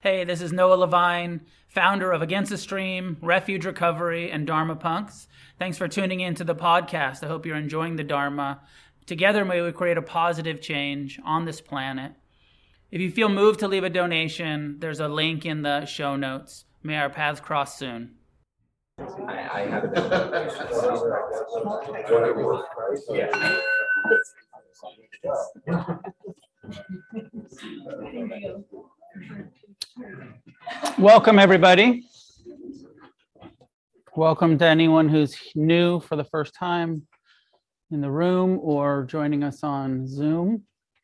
Hey, this is Noah Levine, founder of Against the Stream, Refuge Recovery, and Dharma Punks. Thanks for tuning in to the podcast. I hope you're enjoying the Dharma. Together, may we create a positive change on this planet. If you feel moved to leave a donation, there's a link in the show notes. May our paths cross soon. I haven't. Welcome, everybody. Welcome to anyone who's new for the first time in the room or joining us on Zoom.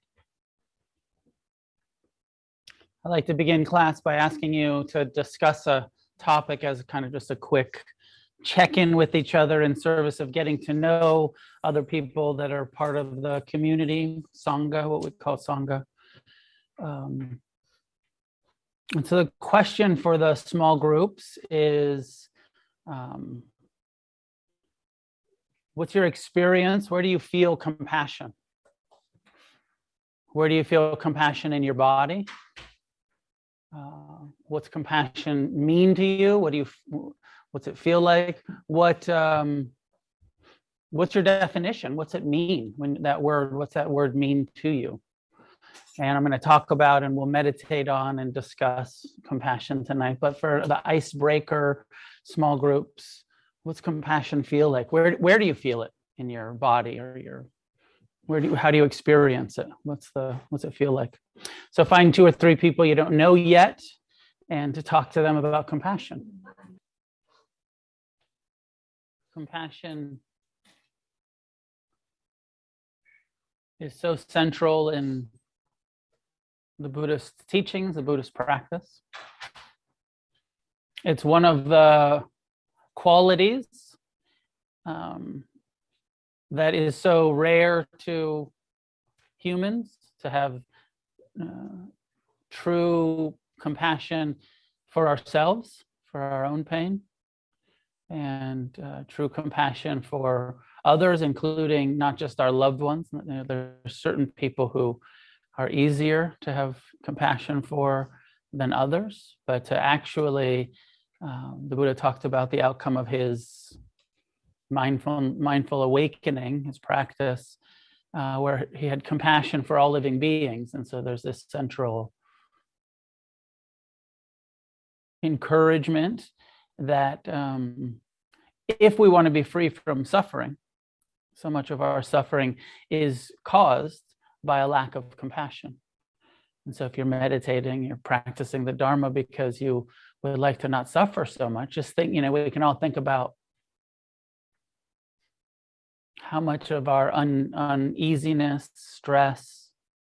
I'd like to begin class by asking you to discuss a topic as kind of just a quick check-in with each other in service of getting to know other people that are part of the community, Sangha, what we call Sangha. And so the question for the small groups is, what's your experience? Where do you feel compassion? Where do you feel compassion in your body? What's compassion mean to you? What's it feel like? What's your definition? What's it mean when what's that word mean to you? And I'm going to talk about and we'll meditate on and discuss compassion tonight. But for the icebreaker small groups, what's compassion feel like? Where do you feel it in your body or how do you experience it? What's it feel like? So find 2 or 3 people you don't know yet and to talk to them about compassion. Compassion is so central in the Buddhist teachings, the Buddhist practice. It's one of the qualities that is so rare to humans, to have true compassion for ourselves, for our own pain, and true compassion for others, including not just our loved ones. There are certain people who are easier to have compassion for than others, but to actually, the Buddha talked about the outcome of his mindful awakening, his practice, where he had compassion for all living beings. And so there's this central encouragement that if we want to be free from suffering, so much of our suffering is caused by a lack of compassion. And so if you're meditating, you're practicing the Dharma because you would like to not suffer so much, just think, we can all think about how much of our uneasiness, stress,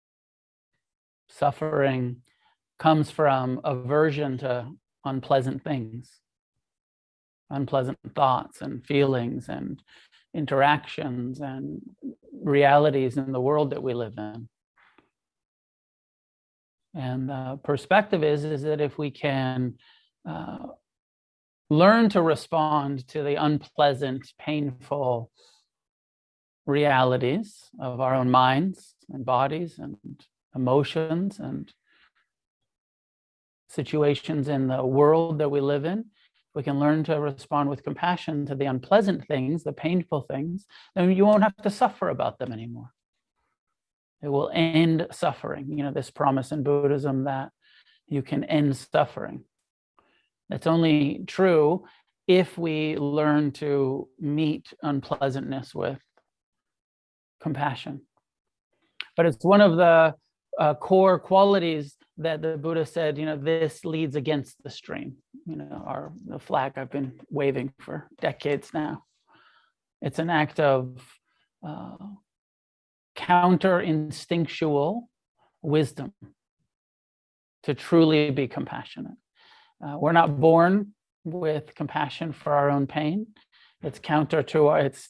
suffering comes from aversion to unpleasant things, unpleasant thoughts and feelings and interactions and realities in the world that we live in. And the perspective is that if we can learn to respond to the unpleasant, painful realities of our own minds and bodies and emotions and situations in the world that we live in, we can learn to respond with compassion to the unpleasant things, the painful things, then you won't have to suffer about them anymore. It will end suffering. This promise in Buddhism that you can end suffering. That's only true if we learn to meet unpleasantness with compassion. But it's one of the core qualities that the Buddha said, this leads against the stream. The flag I've been waving for decades now. It's an act of counter-instinctual wisdom to truly be compassionate. We're not born with compassion for our own pain. It's counter to it's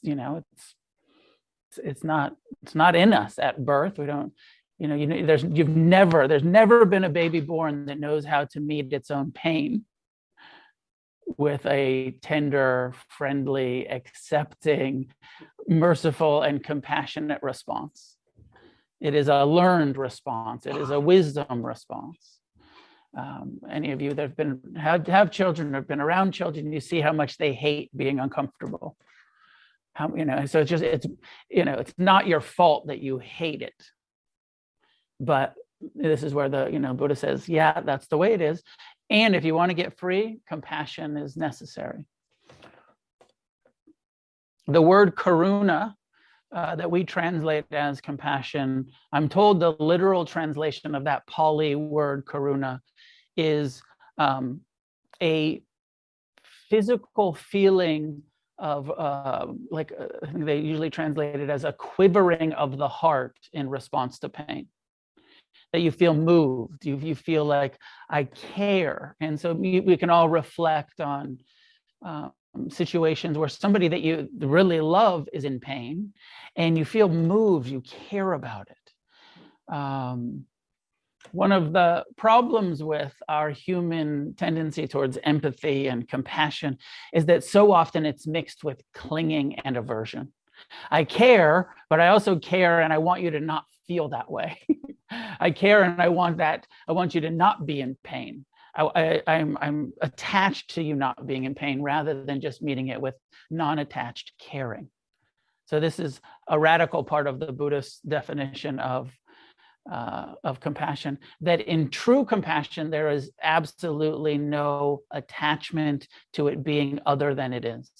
not in us at birth. We don't. There's never been a baby born that knows how to meet its own pain with a tender, friendly, accepting, merciful, and compassionate response. It is a learned response. It is a wisdom response. Any of you that have children or have been around children, you see how much they hate being uncomfortable. So it's not your fault that you hate it. But this is where the Buddha says, yeah, that's the way it is. And if you want to get free, compassion is necessary. The word karuna that we translate as compassion, I'm told the literal translation of that Pali word karuna is a physical feeling of they usually translate it as a quivering of the heart in response to pain. That you feel moved, you feel like I care. And so we can all reflect on situations where somebody that you really love is in pain and you feel moved, you care about it. One of the problems with our human tendency towards empathy and compassion is that so often it's mixed with clinging and aversion. I care, but I also care and I want you to not feel that way. I care and I want you to not be in pain. I'm attached to you not being in pain rather than just meeting it with non-attached caring. So this is a radical part of the Buddhist definition of compassion, that in true compassion, there is absolutely no attachment to it being other than it is.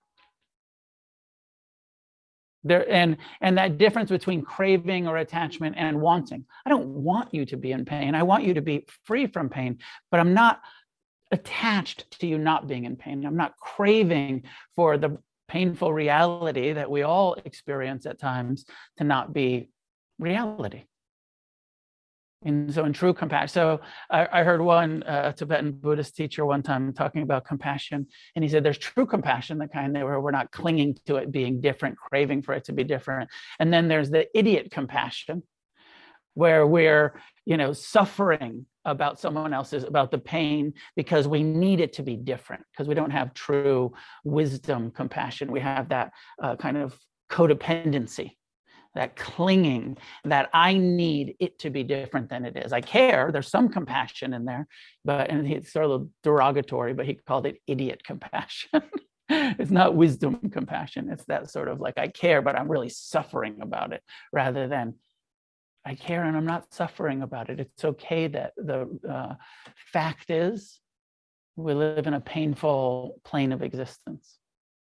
And that difference between craving or attachment and wanting. I don't want you to be in pain. I want you to be free from pain, but I'm not attached to you not being in pain. I'm not craving for the painful reality that we all experience at times to not be reality. And so in true compassion, so I heard one Tibetan Buddhist teacher one time talking about compassion, and he said there's true compassion, the kind where we're not clinging to it being different, craving for it to be different. And then there's the idiot compassion, where we're suffering about someone else's, about the pain, because we need it to be different, because we don't have true wisdom compassion. We have that kind of codependency, that clinging, that I need it to be different than it is. I care, there's some compassion in there, and it's sort of derogatory, but he called it idiot compassion. It's not wisdom compassion. It's that sort of like, I care, but I'm really suffering about it, rather than I care and I'm not suffering about it. It's okay that the fact is we live in a painful plane of existence.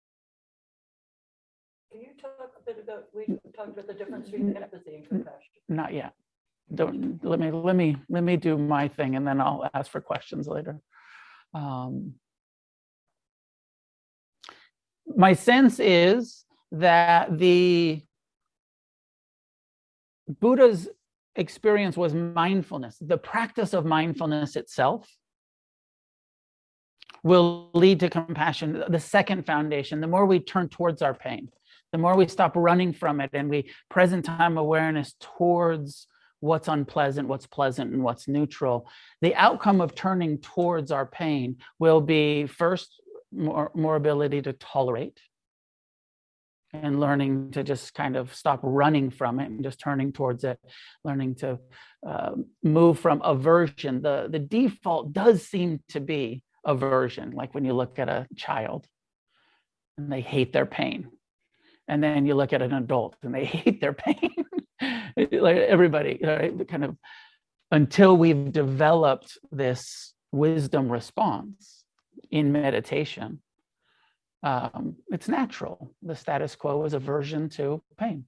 Can you talk a bit about, we talked about the difference between empathy and compassion? Not yet. Let me do my thing, and then I'll ask for questions later. My sense is that the Buddha's experience was mindfulness. The practice of mindfulness itself will lead to compassion. The second foundation, the more we turn towards our pain, the more we stop running from it and we present time awareness towards what's unpleasant, what's pleasant, and what's neutral, the outcome of turning towards our pain will be first more ability to tolerate, and learning to just kind of stop running from it and just turning towards it, learning to move from aversion. The default does seem to be aversion, like when you look at a child and they hate their pain. And then you look at an adult and they hate their pain. Like everybody, right? Kind of, until we've developed this wisdom response in meditation, it's natural. The status quo is aversion to pain.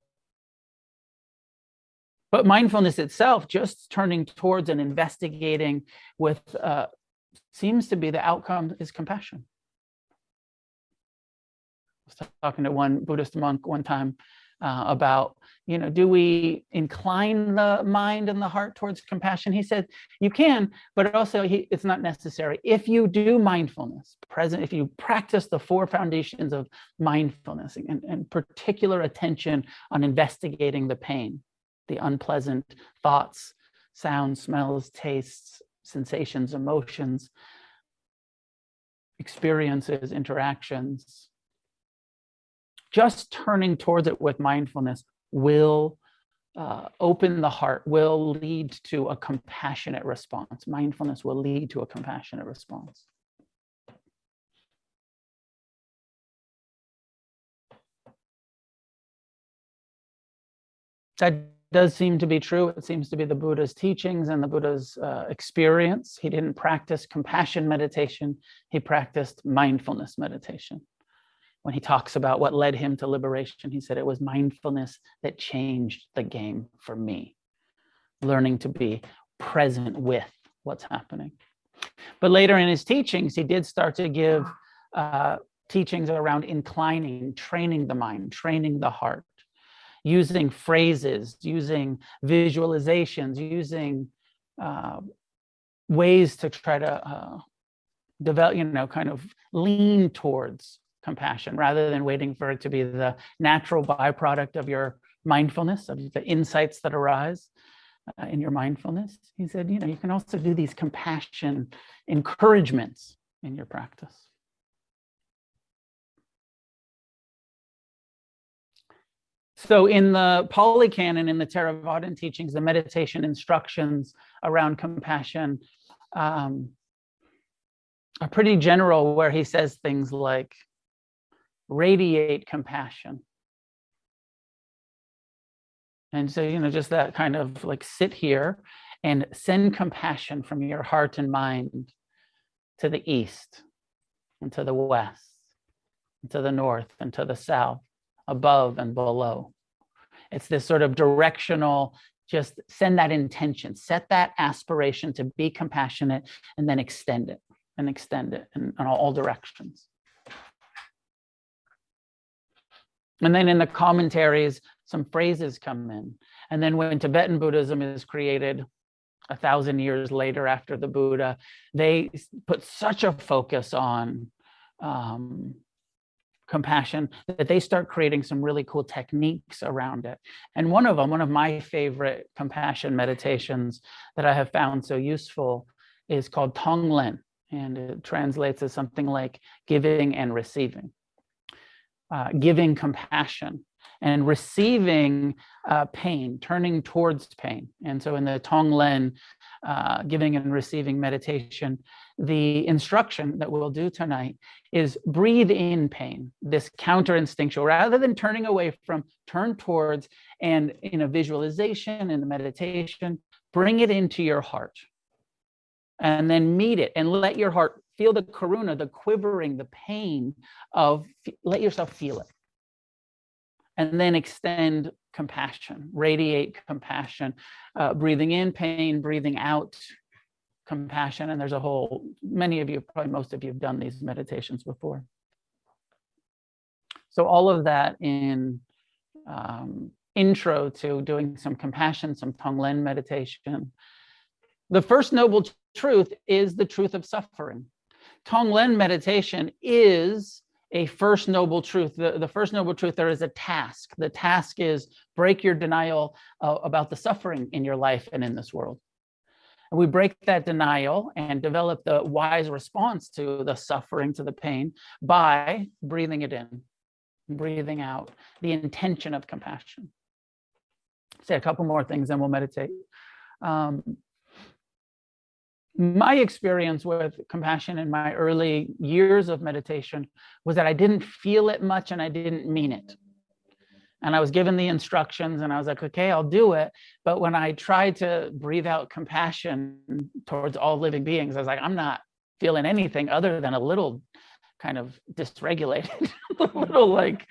But mindfulness itself, just turning towards and investigating with, seems to be the outcome is compassion. I was talking to one Buddhist monk one time about, do we incline the mind and the heart towards compassion? He said, you can, but also it's not necessary. If you do mindfulness, if you practice the 4 foundations of mindfulness and particular attention on investigating the pain, the unpleasant thoughts, sounds, smells, tastes, sensations, emotions, experiences, interactions, just turning towards it with mindfulness will open the heart will lead to a compassionate response. Mindfulness will lead to a compassionate response. That does seem to be true. It seems to be the Buddha's teachings and the Buddha's experience. He didn't practice compassion meditation. He practiced mindfulness meditation. When he talks about what led him to liberation, he said it was mindfulness that changed the game for me. Learning to be present with what's happening. But later in his teachings, he did start to give teachings around inclining, training the mind, training the heart, using phrases, using visualizations, using ways to try to develop, kind of lean towards compassion rather than waiting for it to be the natural byproduct of your mindfulness, of the insights that arise in your mindfulness. He said, you can also do these compassion encouragements in your practice. So in the Pali Canon, in the Theravadan teachings, the meditation instructions around compassion are pretty general, where he says things like, radiate compassion. And so, just that kind of like sit here and send compassion from your heart and mind to the east and to the west and to the north and to the south, above and below. It's this sort of directional, just send that intention, set that aspiration to be compassionate, and then extend it in all directions. And then in the commentaries, some phrases come in. And then when Tibetan Buddhism is created 1,000 years later after the Buddha, they put such a focus on compassion that they start creating some really cool techniques around it. And one of my favorite compassion meditations that I have found so useful is called Tonglen. And it translates as something like giving and receiving. Giving compassion and receiving pain, turning towards pain. And so in the Tonglen, giving and receiving meditation, the instruction that we'll do tonight is breathe in pain, this counter-instinctual, rather than turning away from, turn towards, and in a visualization, in the meditation, bring it into your heart. And then meet it and let your heart feel the karuna, the quivering, the pain of, let yourself feel it. And then extend compassion, radiate compassion, breathing in pain, breathing out compassion. And there's many of you, probably most of you have done these meditations before. So all of that in intro to doing some compassion, some Tonglen meditation. The first noble truth is the truth of suffering. Tonglen meditation is a first noble truth. The first noble truth, there is a task. The task is break your denial about the suffering in your life and in this world. And we break that denial and develop the wise response to the suffering, to the pain, by breathing it in, breathing out, the intention of compassion. Say a couple more things, then we'll meditate. My experience with compassion in my early years of meditation was that I didn't feel it much and I didn't mean it. And I was given the instructions and I was like, okay, I'll do it. But when I tried to breathe out compassion towards all living beings, I was like, I'm not feeling anything other than a little kind of dysregulated, a little like,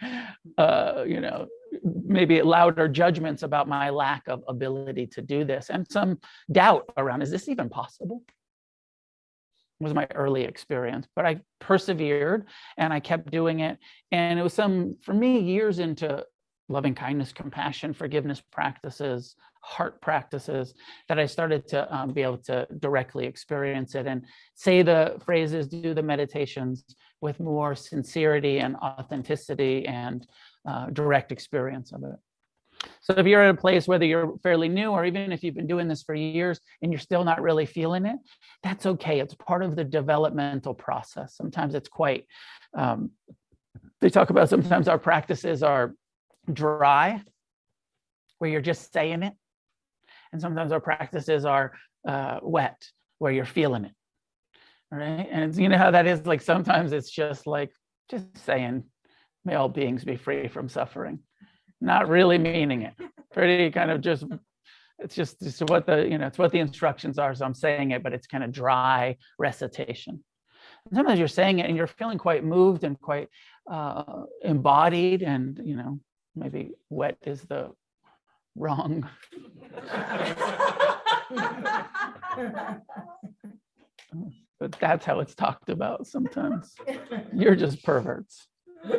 maybe louder judgments about my lack of ability to do this, and some doubt around, is this even possible? Was my early experience, but I persevered and I kept doing it. And it was for me, years into loving kindness, compassion, forgiveness practices, heart practices, that I started to be able to directly experience it and say the phrases, do the meditations with more sincerity and authenticity and direct experience of it. So if you're at a place, whether you're fairly new or even if you've been doing this for years and you're still not really feeling it, that's okay. It's part of the developmental process. Sometimes it's quite, they talk about sometimes our practices are dry where you're just saying it. And sometimes our practices are wet, where you're feeling it. Right? And you know how that is? Like sometimes it's just like, just saying, may all beings be free from suffering. Not really meaning it. Pretty kind of just, it's just what the, it's what the instructions are. So I'm saying it, but it's kind of dry recitation. And sometimes you're saying it and you're feeling quite moved and quite embodied, and maybe wet is the wrong. But that's how it's talked about sometimes. You're just perverts.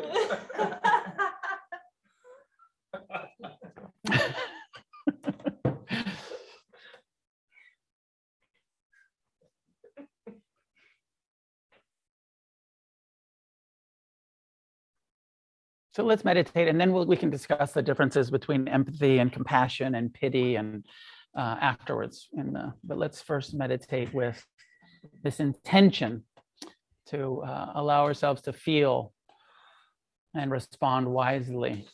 So let's meditate, and then we can discuss the differences between empathy and compassion and pity and afterwards. But let's first meditate with this intention to allow ourselves to feel and respond wisely.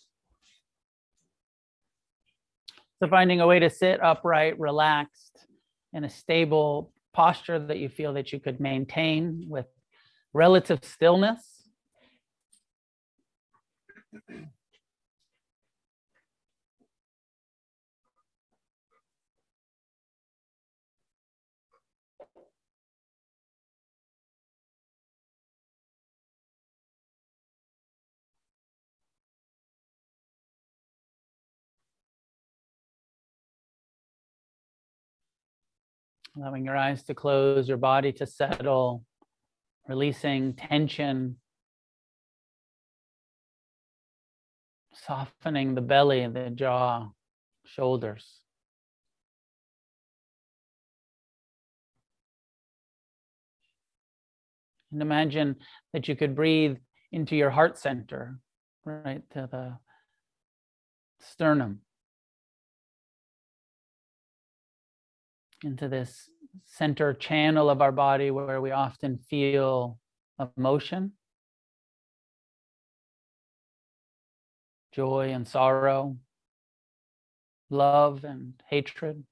So finding a way to sit upright, relaxed, in a stable posture that you feel that you could maintain with relative stillness. Allowing your eyes to close, your body to settle, releasing tension, softening the belly, the jaw, shoulders. And imagine that you could breathe into your heart center, right to the sternum, into this center channel of our body where we often feel emotion, joy and sorrow, love and hatred.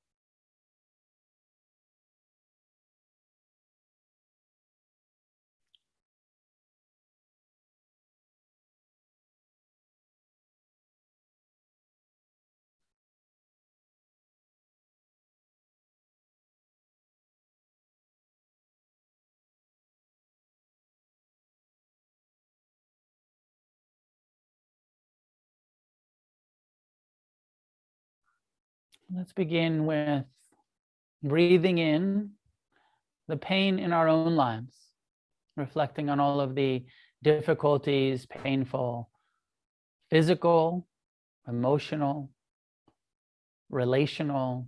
Let's begin with breathing in the pain in our own lives, reflecting on all of the difficulties, painful, physical, emotional, relational,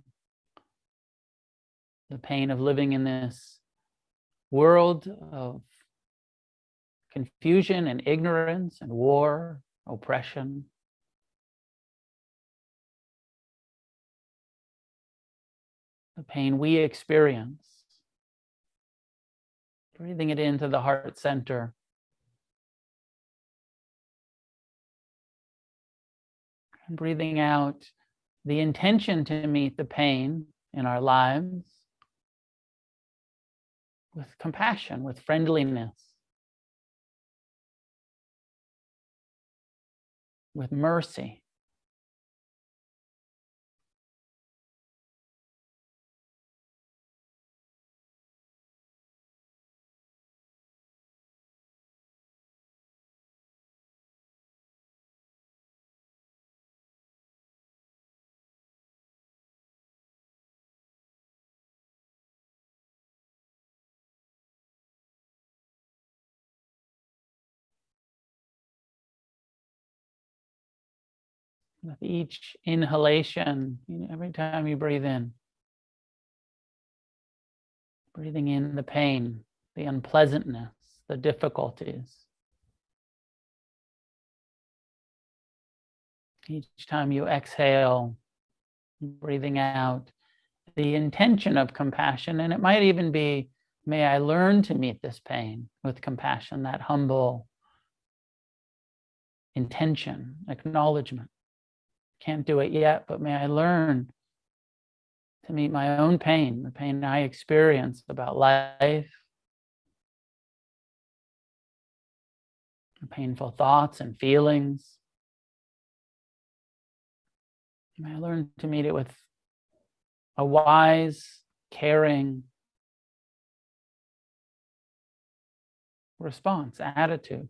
the pain of living in this world of confusion and ignorance and war, oppression. The pain we experience. Breathing it into the heart center. And breathing out the intention to meet the pain in our lives with compassion, with friendliness, with mercy. With each inhalation, every time you breathe in, breathing in the pain, the unpleasantness, the difficulties. Each time you exhale, breathing out the intention of compassion. And it might even be, may I learn to meet this pain with compassion, that humble intention, acknowledgement. Can't do it yet, but may I learn to meet my own pain, the pain I experience about life, painful thoughts and feelings. May I learn to meet it with a wise, caring response, attitude.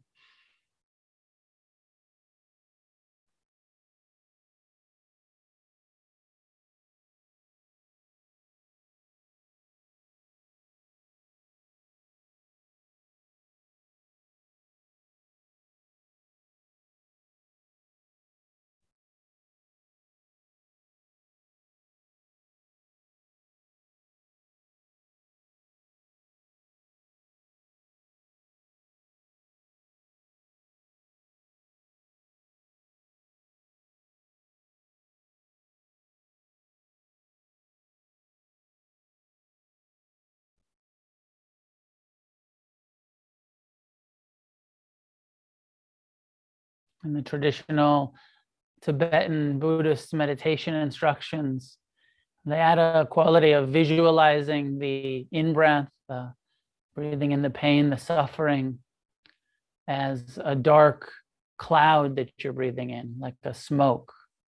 In the traditional Tibetan Buddhist meditation instructions, they add a quality of visualizing the in-breath, breathing in the pain, the suffering, as a dark cloud that you're breathing in, like a smoke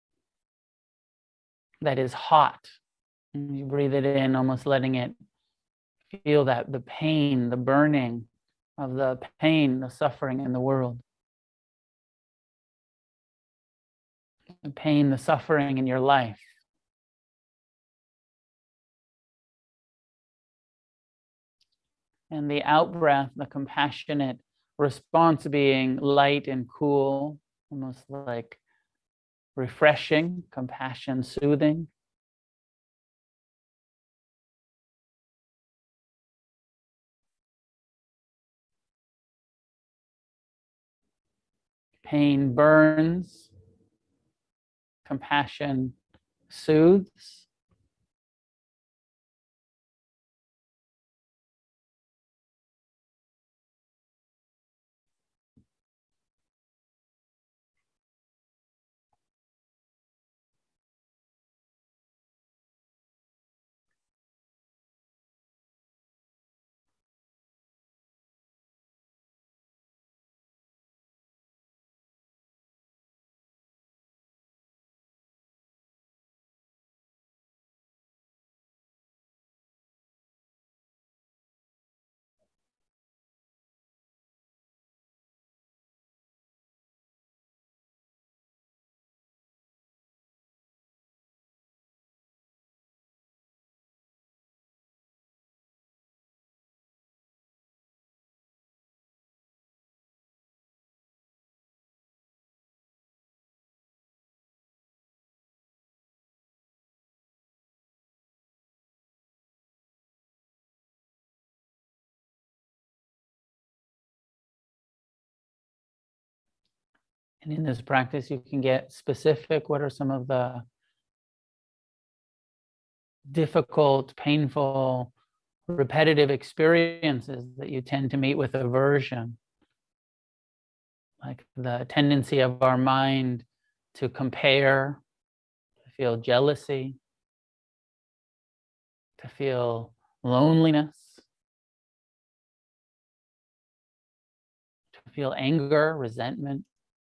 that is hot. And you breathe it in, almost letting it feel that the pain, the burning of the pain, the suffering in the world. The pain, the suffering in your life. And the out-breath, the compassionate response being light and cool, almost like refreshing, compassion, soothing. Pain burns, compassion soothes. And in this practice, you can get specific. What are some of the difficult, painful, repetitive experiences that you tend to meet with aversion? Like the tendency of our mind to compare, to feel jealousy, to feel loneliness, to feel anger, resentment.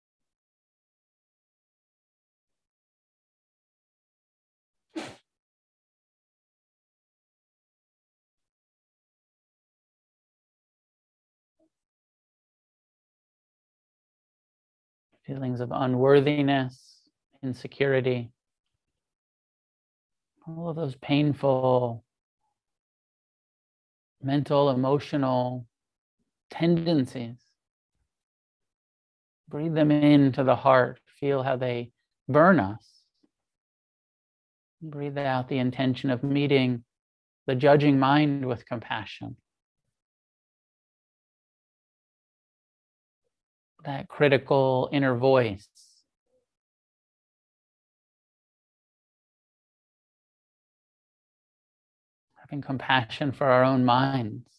Feelings of unworthiness, insecurity, all of those painful mental, emotional tendencies. Breathe them into the heart. Feel how they burn us. Breathe out the intention of meeting the judging mind with compassion. That critical inner voice. Having compassion for our own minds.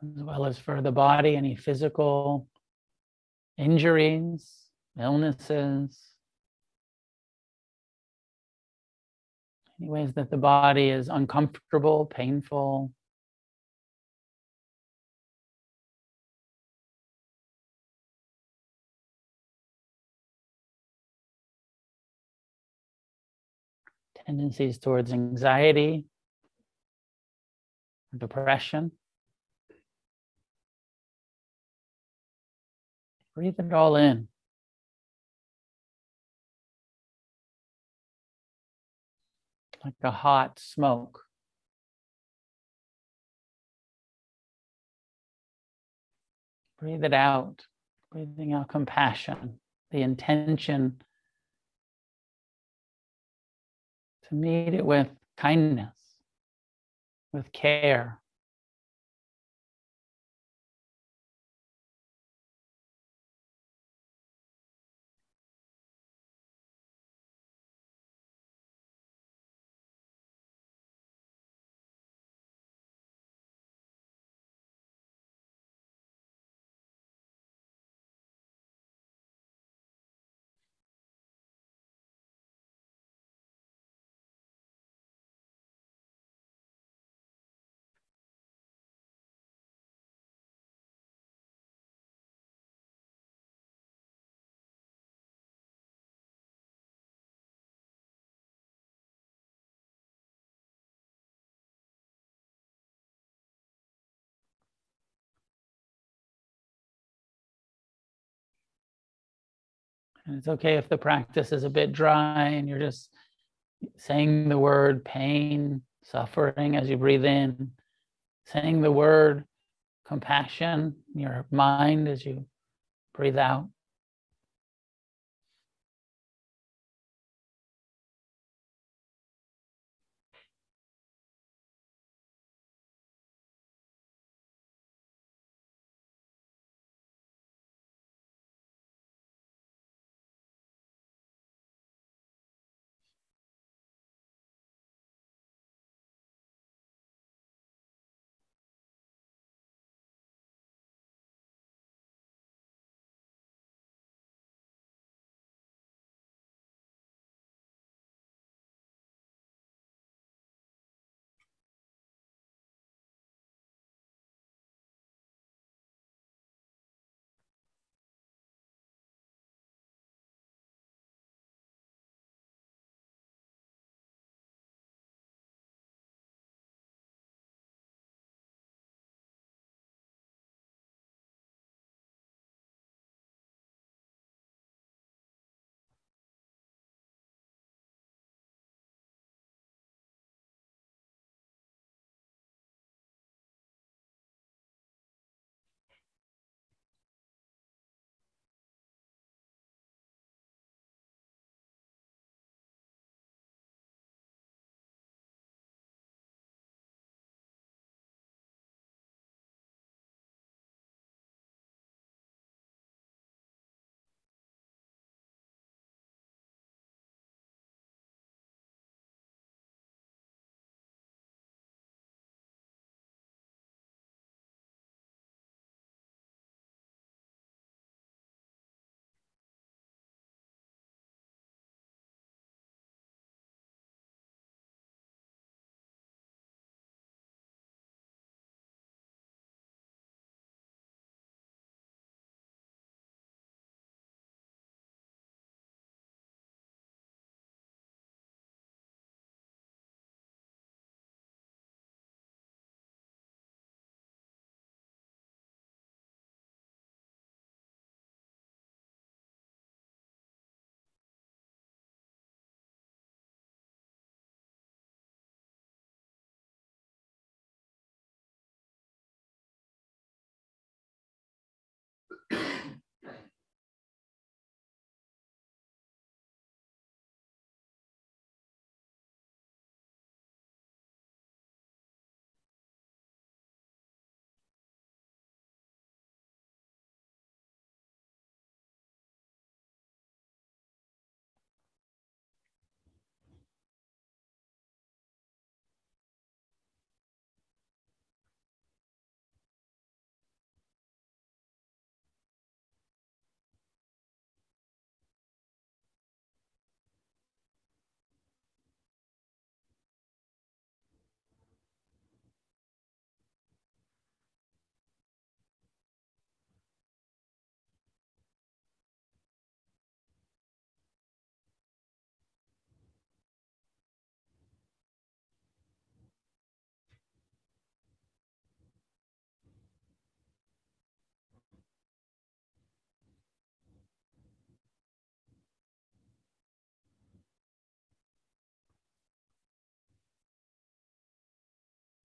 as well as for the body, any physical injuries, illnesses, any ways that the body is uncomfortable, painful. Tendencies towards anxiety, depression. Breathe it all in. Like a hot smoke. Breathe it out, breathing out compassion, the intention to meet it with kindness, with care. And it's okay if the practice is a bit dry and you're just saying the word pain, suffering as you breathe in, saying the word compassion in your mind as you breathe out.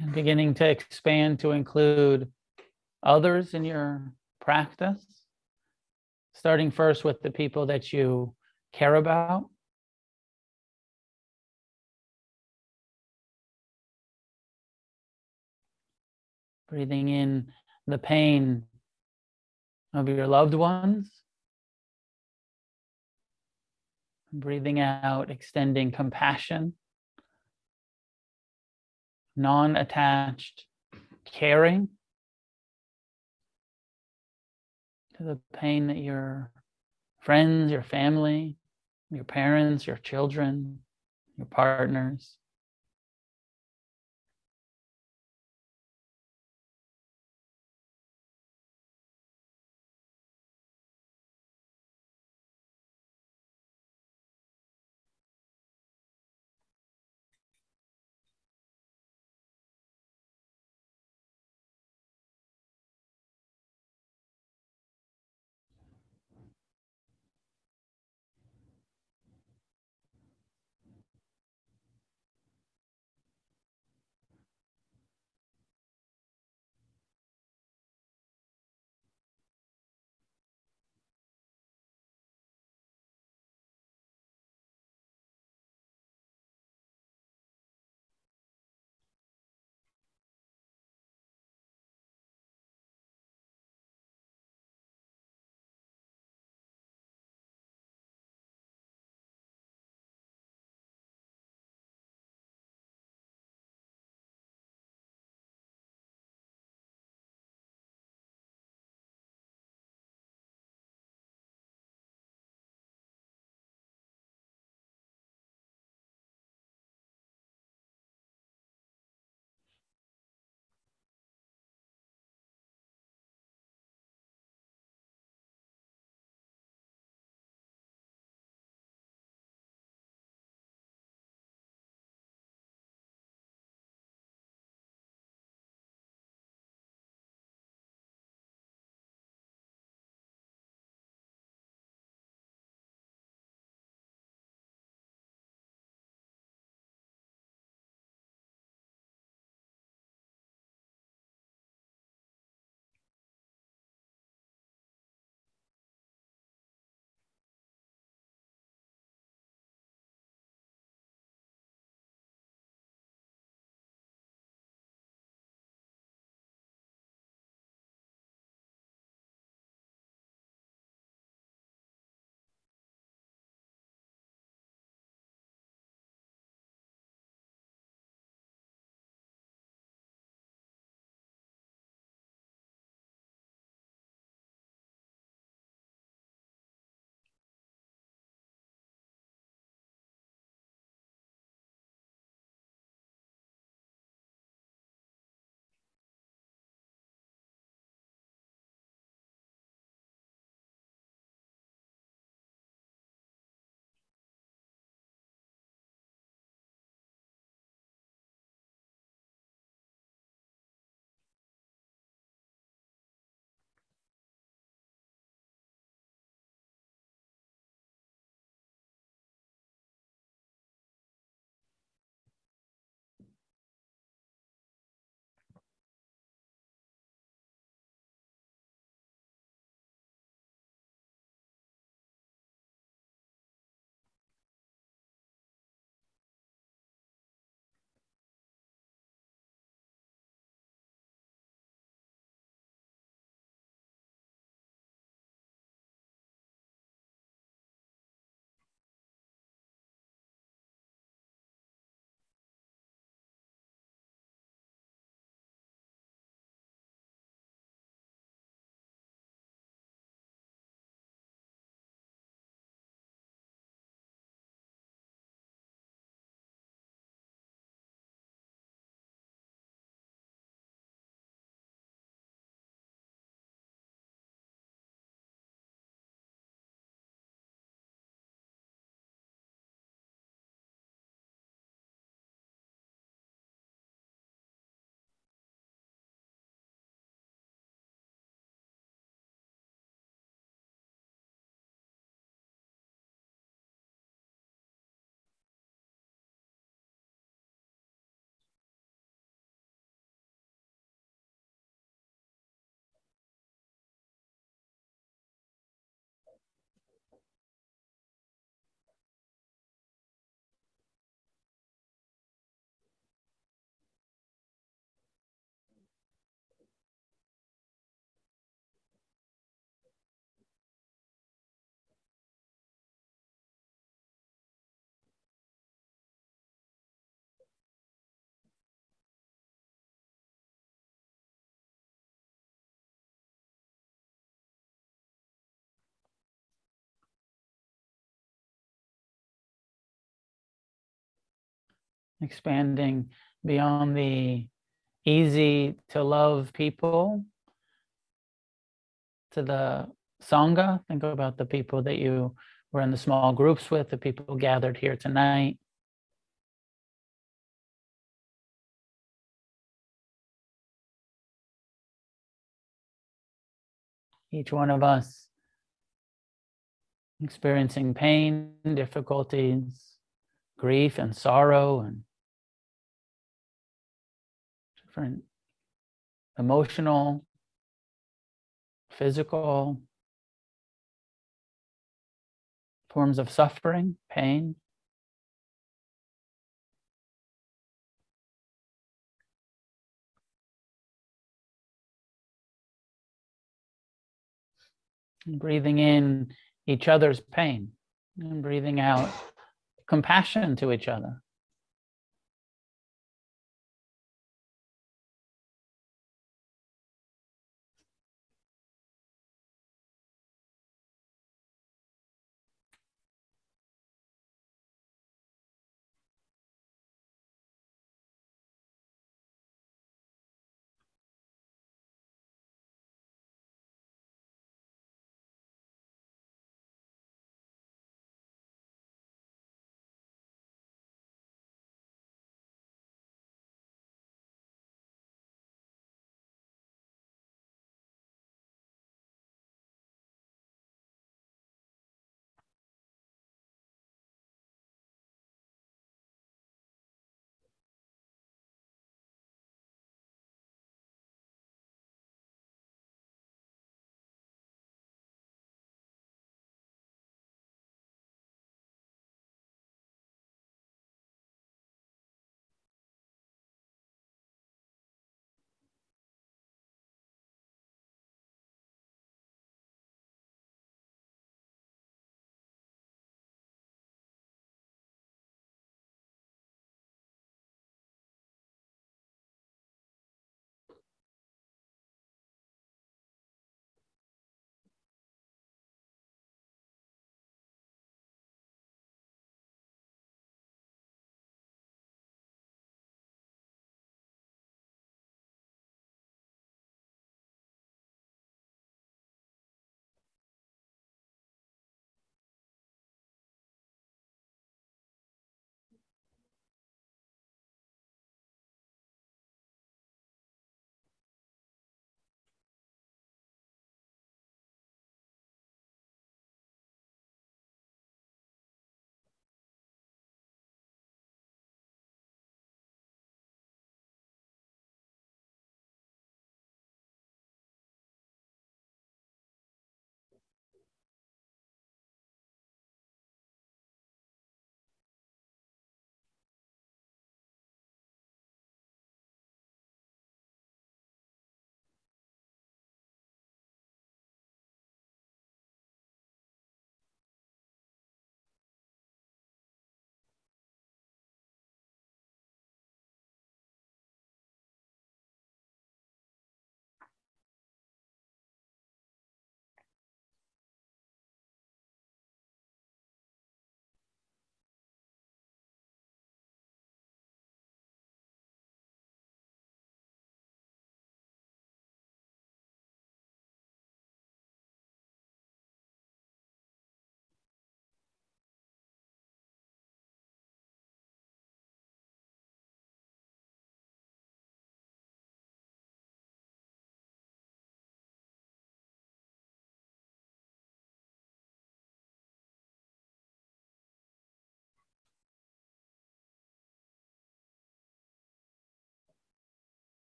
And beginning to expand to include others in your practice, starting first with the people that you care about. Breathing in the pain of your loved ones. Breathing out, extending compassion, non-attached caring to the pain that your friends, your family, your parents, your children, your partners. expanding beyond the easy to love people to the Sangha. Think about the people that you were in the small groups with, the people gathered here tonight. Each one of us experiencing pain, difficulties, grief and sorrow, and different emotional, physical forms of suffering, pain. And breathing in each other's pain and breathing out compassion to each other.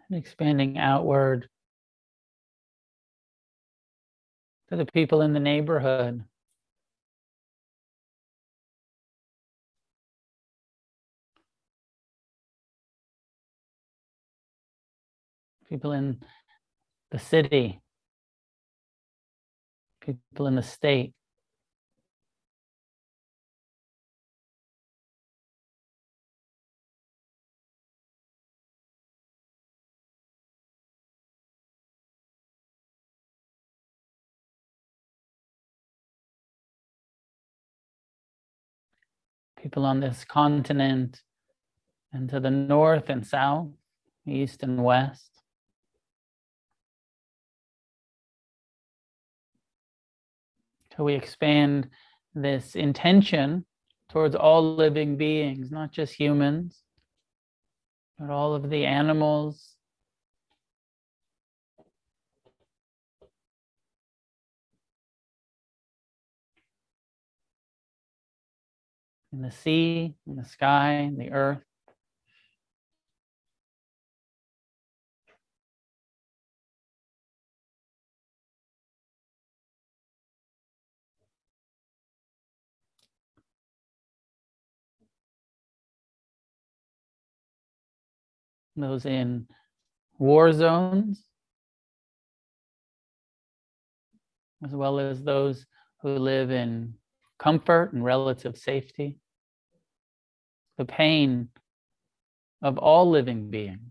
and expanding outward to the people in the neighborhood. People in the city, people in the state. People on this continent, and to the north and south, east and west. So we expand this intention towards all living beings, not just humans, but all of the animals, in the sea, in the sky, in the earth. Those in war zones, as well as those who live in comfort and relative safety. The pain of all living beings.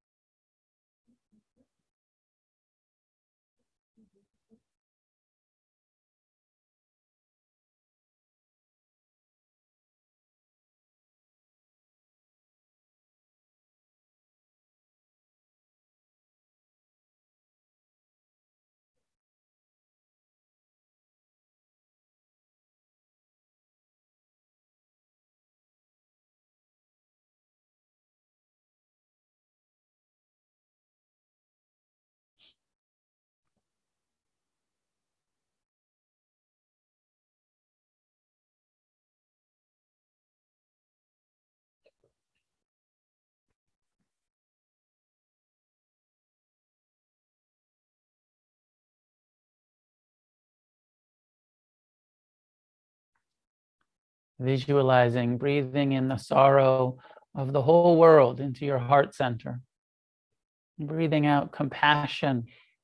Visualizing, breathing in the sorrow of the whole world into your heart center. Breathing out compassion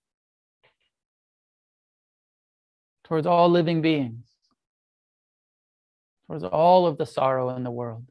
towards all living beings, towards all of the sorrow in the world.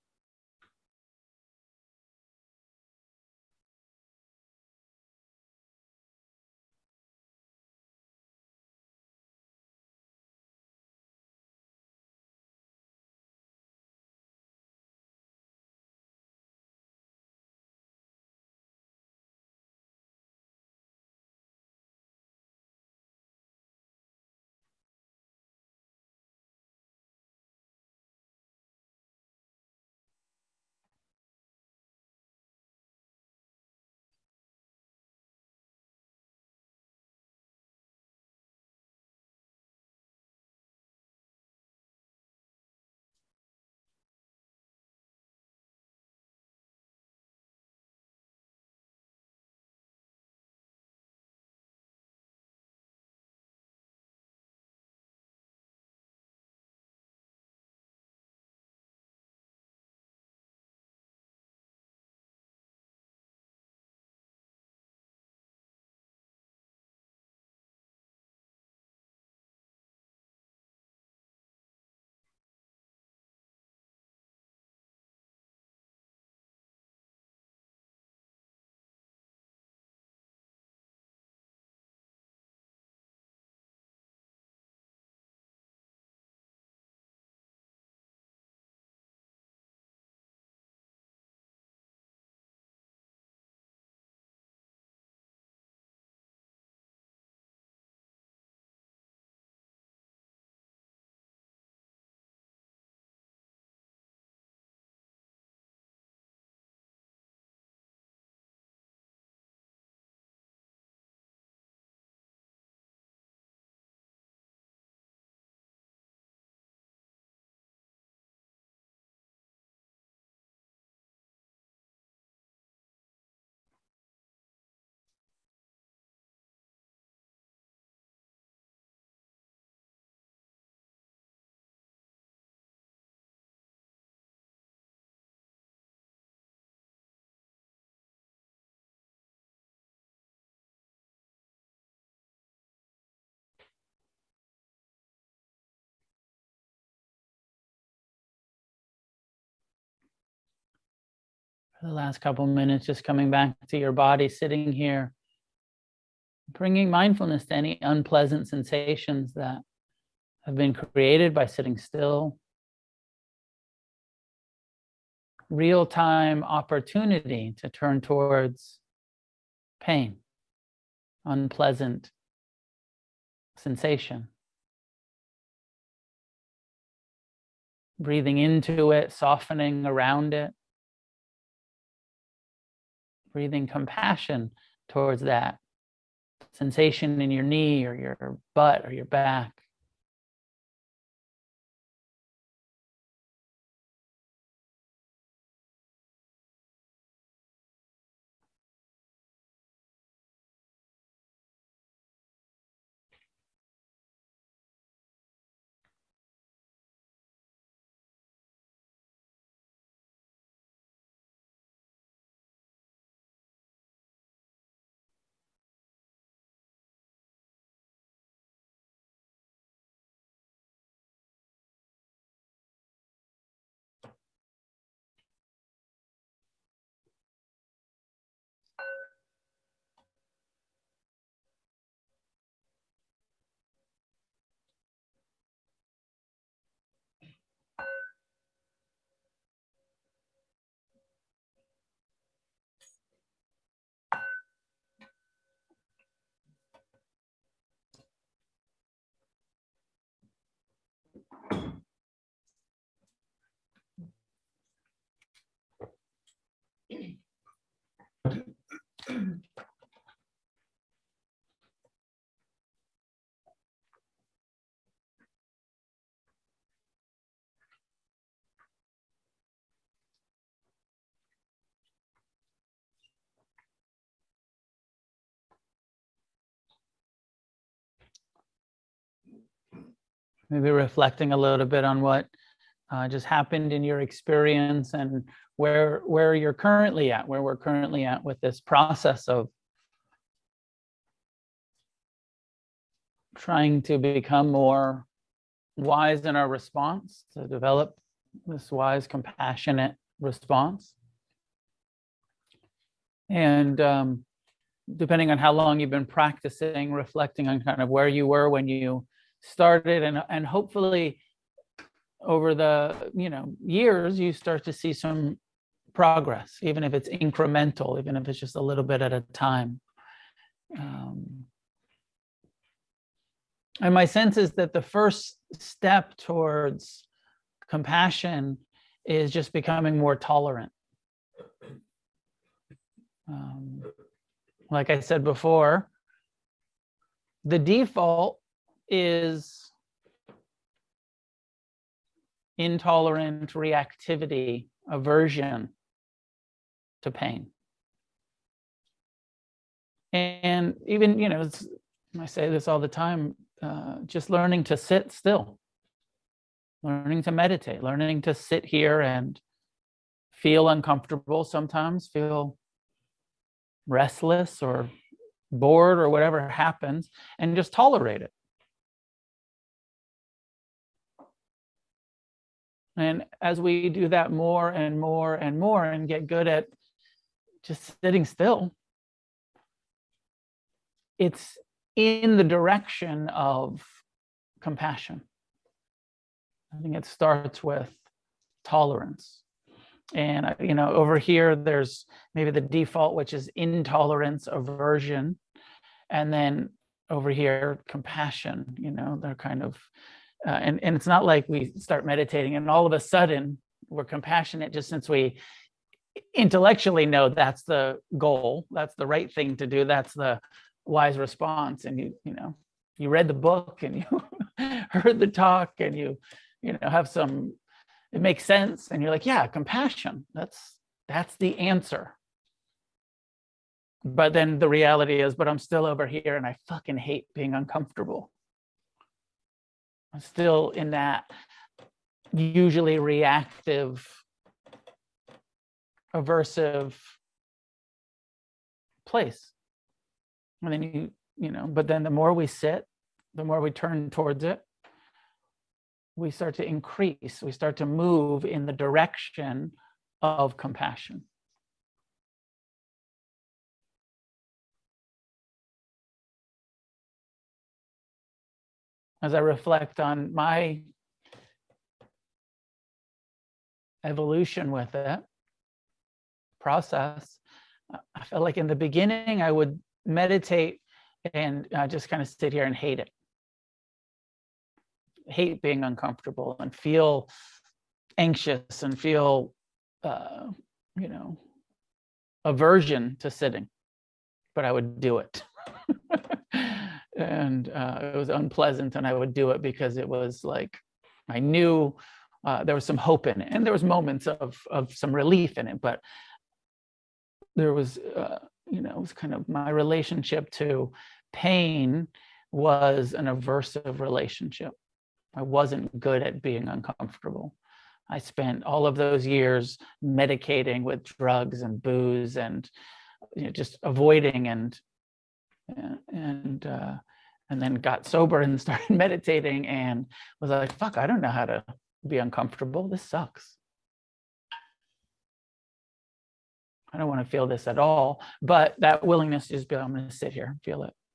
For the last couple minutes, just coming back to your body, sitting here, bringing mindfulness to any unpleasant sensations that have been created by sitting still. Real-time opportunity to turn towards pain, unpleasant sensation. Breathing into it, softening around it. Breathing compassion towards that sensation in your knee or your butt or your back. Maybe reflecting a little bit on what just happened in your experience and where you're currently at, where we're currently at with this process of trying to become more wise in our response, to develop this wise, compassionate response. And depending on how long you've been practicing, reflecting on kind of where you were when you started, and hopefully over the years, you start to see some progress, even if it's incremental, even if it's just a little bit at a time. And my sense is that the first step towards compassion is just becoming more tolerant. Like I said before, the default is intolerant reactivity, aversion to pain. And even, I say this all the time, just learning to sit still, learning to meditate, learning to sit here and feel uncomfortable sometimes, feel restless or bored or whatever happens, and just tolerate it. And as we do that more and more and more and get good at just sitting still, it's in the direction of compassion. I think it starts with tolerance. And, over here, there's maybe the default, which is intolerance, aversion. And then over here, compassion, they're kind of, and it's not like we start meditating and all of a sudden we're compassionate just since we intellectually know that's the goal, that's the right thing to do, that's the wise response. And you read the book and you heard the talk and you have some, it makes sense. And you're like, yeah, compassion, that's the answer. But then the reality is, but I'm still over here and I fucking hate being uncomfortable. I'm still in that usually reactive, aversive place. And then but then the more we sit, the more we turn towards it, we start to increase, we start to move in the direction of compassion. as I reflect on my evolution with it, process, I felt like in the beginning I would meditate and just kind of sit here and hate it. Hate being uncomfortable and feel anxious and feel, aversion to sitting, but I would do it. And it was unpleasant, and I would do it because it was like, I knew there was some hope in it, and there was moments of some relief in it, but there was, it was kind of my relationship to pain was an aversive relationship. I wasn't good at being uncomfortable. I spent all of those years medicating with drugs and booze and just avoiding and then got sober and started meditating and was like, fuck, I don't know how to be uncomfortable. This sucks. I don't want to feel this at all. But that willingness to just be, I'm going to sit here and feel it.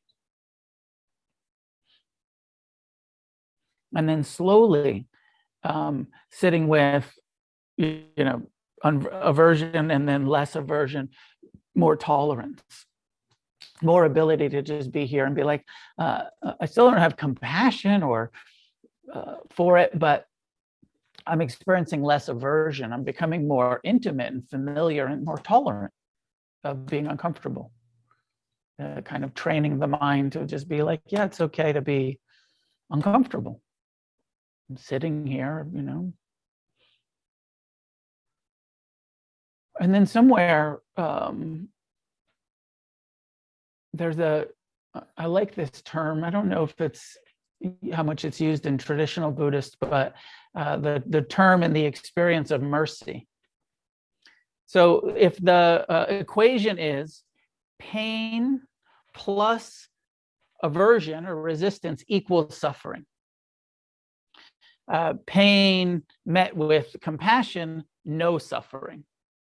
And then slowly sitting with, aversion and then less aversion, more tolerance, more ability to just be here and be like, I still don't have compassion or for it, but I'm experiencing less aversion. I'm becoming more intimate and familiar and more tolerant of being uncomfortable. Kind of training the mind to just be like, yeah, it's okay to be uncomfortable. I'm sitting here, And then somewhere there's I like this term. I don't know if it's how much it's used in traditional Buddhist, but the term and the experience of mercy. So if the equation is pain plus aversion or resistance equals suffering, pain met with compassion, no suffering.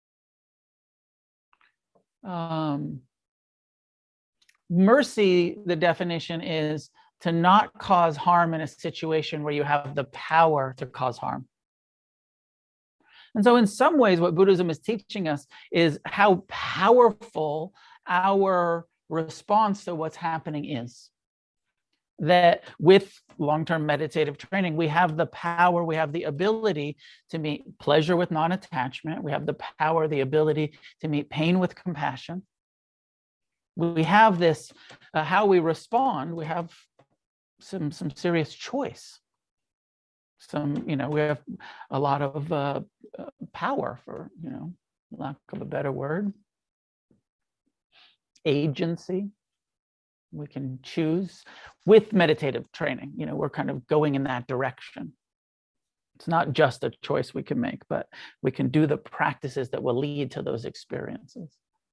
Mercy, the definition is to not cause harm in a situation where you have the power to cause harm. And so in some ways, what Buddhism is teaching us is how powerful our response to what's happening is. That with long-term meditative training, we have the power, we have the ability to meet pleasure with non-attachment. We have the power, the ability to meet pain with compassion. We have this, how we respond, we have some serious choice. We have a lot of power, for, lack of a better word. Agency. We can choose with meditative training. We're kind of going in that direction. It's not just a choice we can make, but we can do the practices that will lead to those experiences.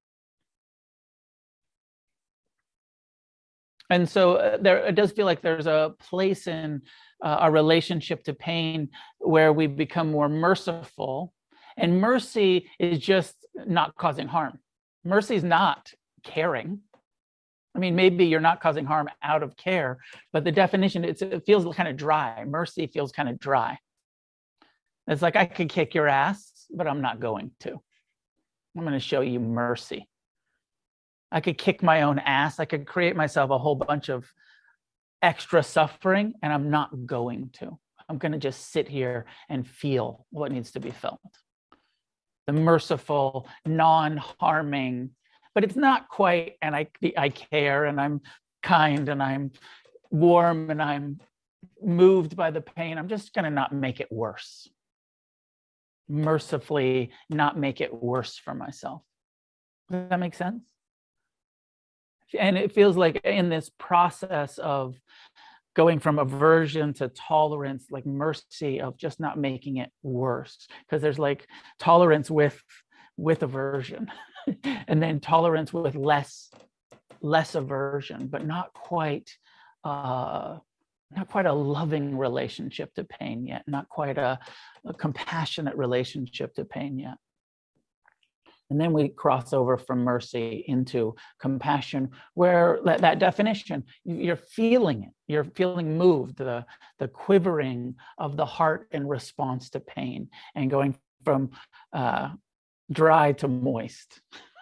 And so it does feel like there's a place in our relationship to pain where we become more merciful. And mercy is just not causing harm. Mercy is not caring. I mean, maybe you're not causing harm out of care, but the definition, it feels kind of dry. Mercy feels kind of dry. It's like, I could kick your ass, but I'm not going to. I'm going to show you mercy. I could kick my own ass. I could create myself a whole bunch of extra suffering, and I'm not going to. I'm going to just sit here and feel what needs to be felt. The merciful, non-harming, but it's not quite, and I care, and I'm kind, and I'm warm, and I'm moved by the pain. I'm just going to not make it worse. Mercifully not make it worse for myself. Does that make sense? And it feels like in this process of going from aversion to tolerance, like mercy of just not making it worse, because there's like tolerance with aversion, and then tolerance with less aversion, but not quite a loving relationship to pain yet, not quite a compassionate relationship to pain yet. And then we cross over from mercy into compassion, where that definition, you're feeling it. You're feeling moved, the quivering of the heart in response to pain, and going from dry to moist.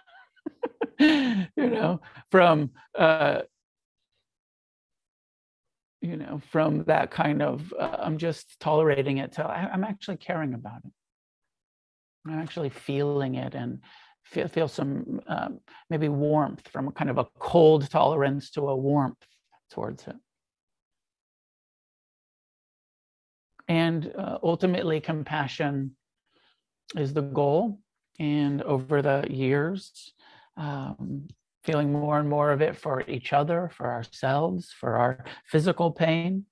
From from that kind of I'm just tolerating it to I'm actually caring about it. I'm actually feeling it, and feel some maybe warmth, from kind of a cold tolerance to a warmth towards it. And ultimately, compassion is the goal. And over the years, feeling more and more of it for each other, for ourselves, for our physical pain.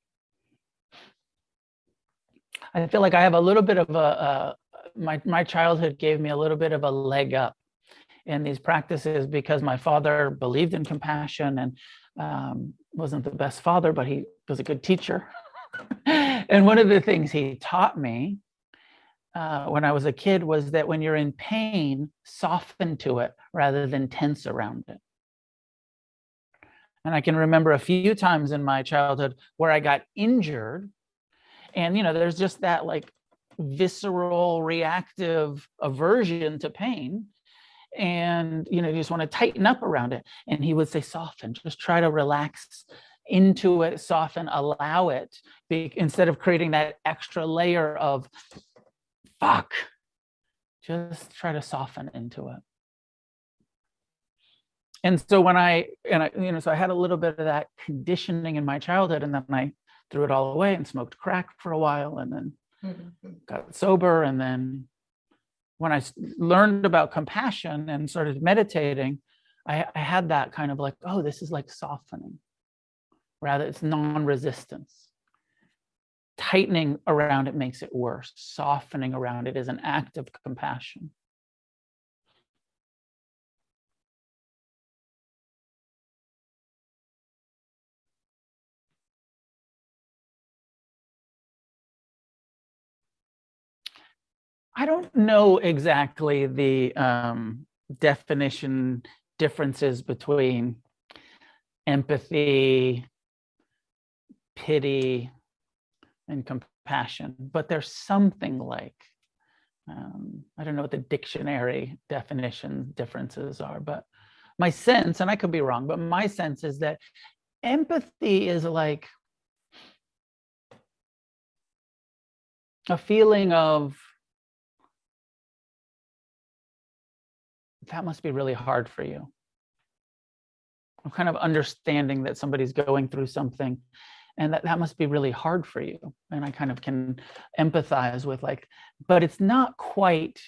I feel like I have a little bit of my childhood gave me a little bit of a leg up in these practices, because my father believed in compassion and wasn't the best father, but he was a good teacher. And one of the things he taught me when I was a kid was that when you're in pain, soften to it rather than tense around it. And I can remember a few times in my childhood where I got injured, and there's just that like visceral reactive aversion to pain, and you just want to tighten up around it. And he would say, soften, just try to relax into it, soften, allow it, instead of creating that extra layer of fuck, just try to soften into it. And so when so I had a little bit of that conditioning in my childhood, and then I threw it all away and smoked crack for a while, and then got sober. And then when I learned about compassion and started meditating, I had that kind of like, oh, this is like softening. Rather, it's non-resistance. Tightening around it makes it worse. Softening around it is an act of compassion. I don't know exactly the definition differences between empathy, pity, and compassion, but there's something like, I don't know what the dictionary definition differences are, but my sense, and I could be wrong, but my sense is that empathy is like a feeling of, that must be really hard for you. I'm kind of understanding that somebody's going through something, and that must be really hard for you. And I kind of can empathize with but it's not quite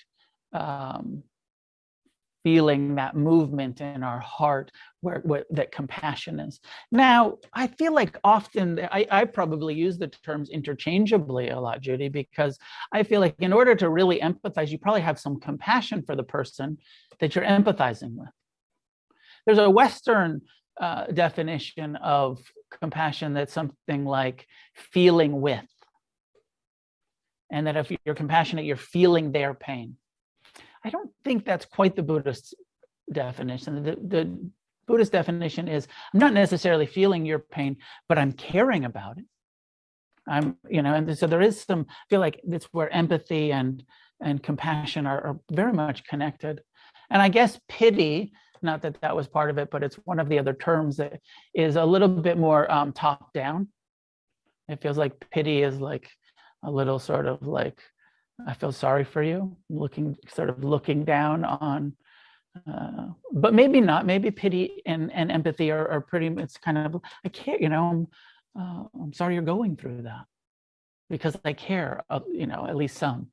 feeling that movement in our heart where that compassion is. Now, I feel like often I probably use the terms interchangeably a lot, Judy, because I feel like in order to really empathize, you probably have some compassion for the person that you're empathizing with. There's a Western definition of compassion that's something like feeling with. And that if you're compassionate, you're feeling their pain. I don't think that's quite the Buddhist definition. The Buddhist definition is, I'm not necessarily feeling your pain, but I'm caring about it. And so there is some, I feel like that's where empathy and compassion are very much connected. And I guess pity, not that that was part of it, but it's one of the other terms that is a little bit more top down. It feels like pity is like a little sort of like, I feel sorry for you, looking down on, but maybe not. Maybe pity and empathy are pretty. It's kind of, I can't, I'm sorry you're going through that, because I care, at least some.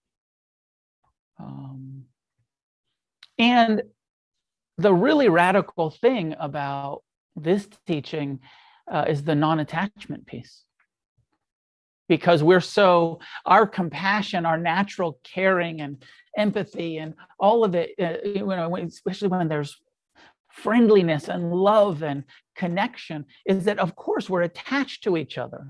And the really radical thing about this teaching is the non-attachment piece. Because our compassion, our natural caring and empathy and all of it, especially when there's friendliness and love and connection, is that of course we're attached to each other.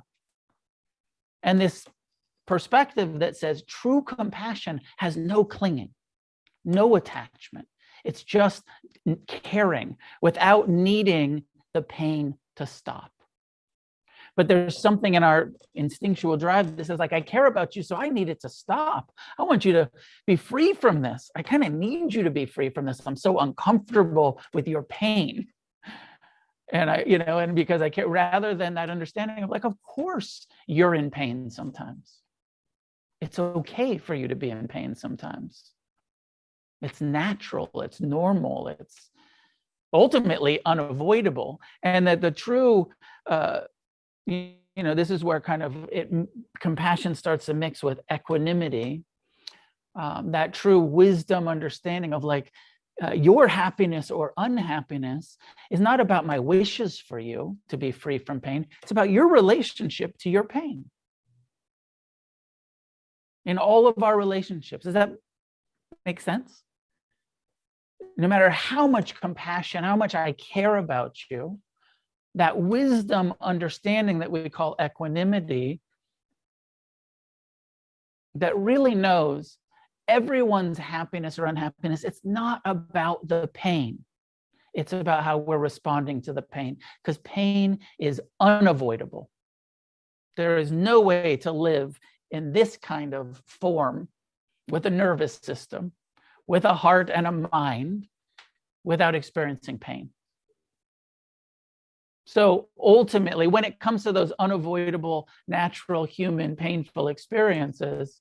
And this perspective that says true compassion has no clinging. No attachment. It's just caring without needing the pain to stop. But there's something in our instinctual drive that says, like, I care about you, so I need it to stop. I want you to be free from this. I kind of need you to be free from this. I'm so uncomfortable with your pain. And and because I care, rather than that understanding of, like, of course you're in pain sometimes. It's okay for you to be in pain sometimes. It's natural, it's normal, it's ultimately unavoidable. And that the true, this is where kind of compassion starts to mix with equanimity, that true wisdom understanding of, like, your happiness or unhappiness is not about my wishes for you to be free from pain. It's about your relationship to your pain. In all of our relationships. Does that make sense? No matter how much compassion, how much I care about you, that wisdom understanding that we call equanimity, that really knows everyone's happiness or unhappiness, it's not about the pain. It's about how we're responding to the pain, because pain is unavoidable. There is no way to live in this kind of form with a nervous system, with a heart and a mind, without experiencing pain. So ultimately, when it comes to those unavoidable, natural, human, painful experiences,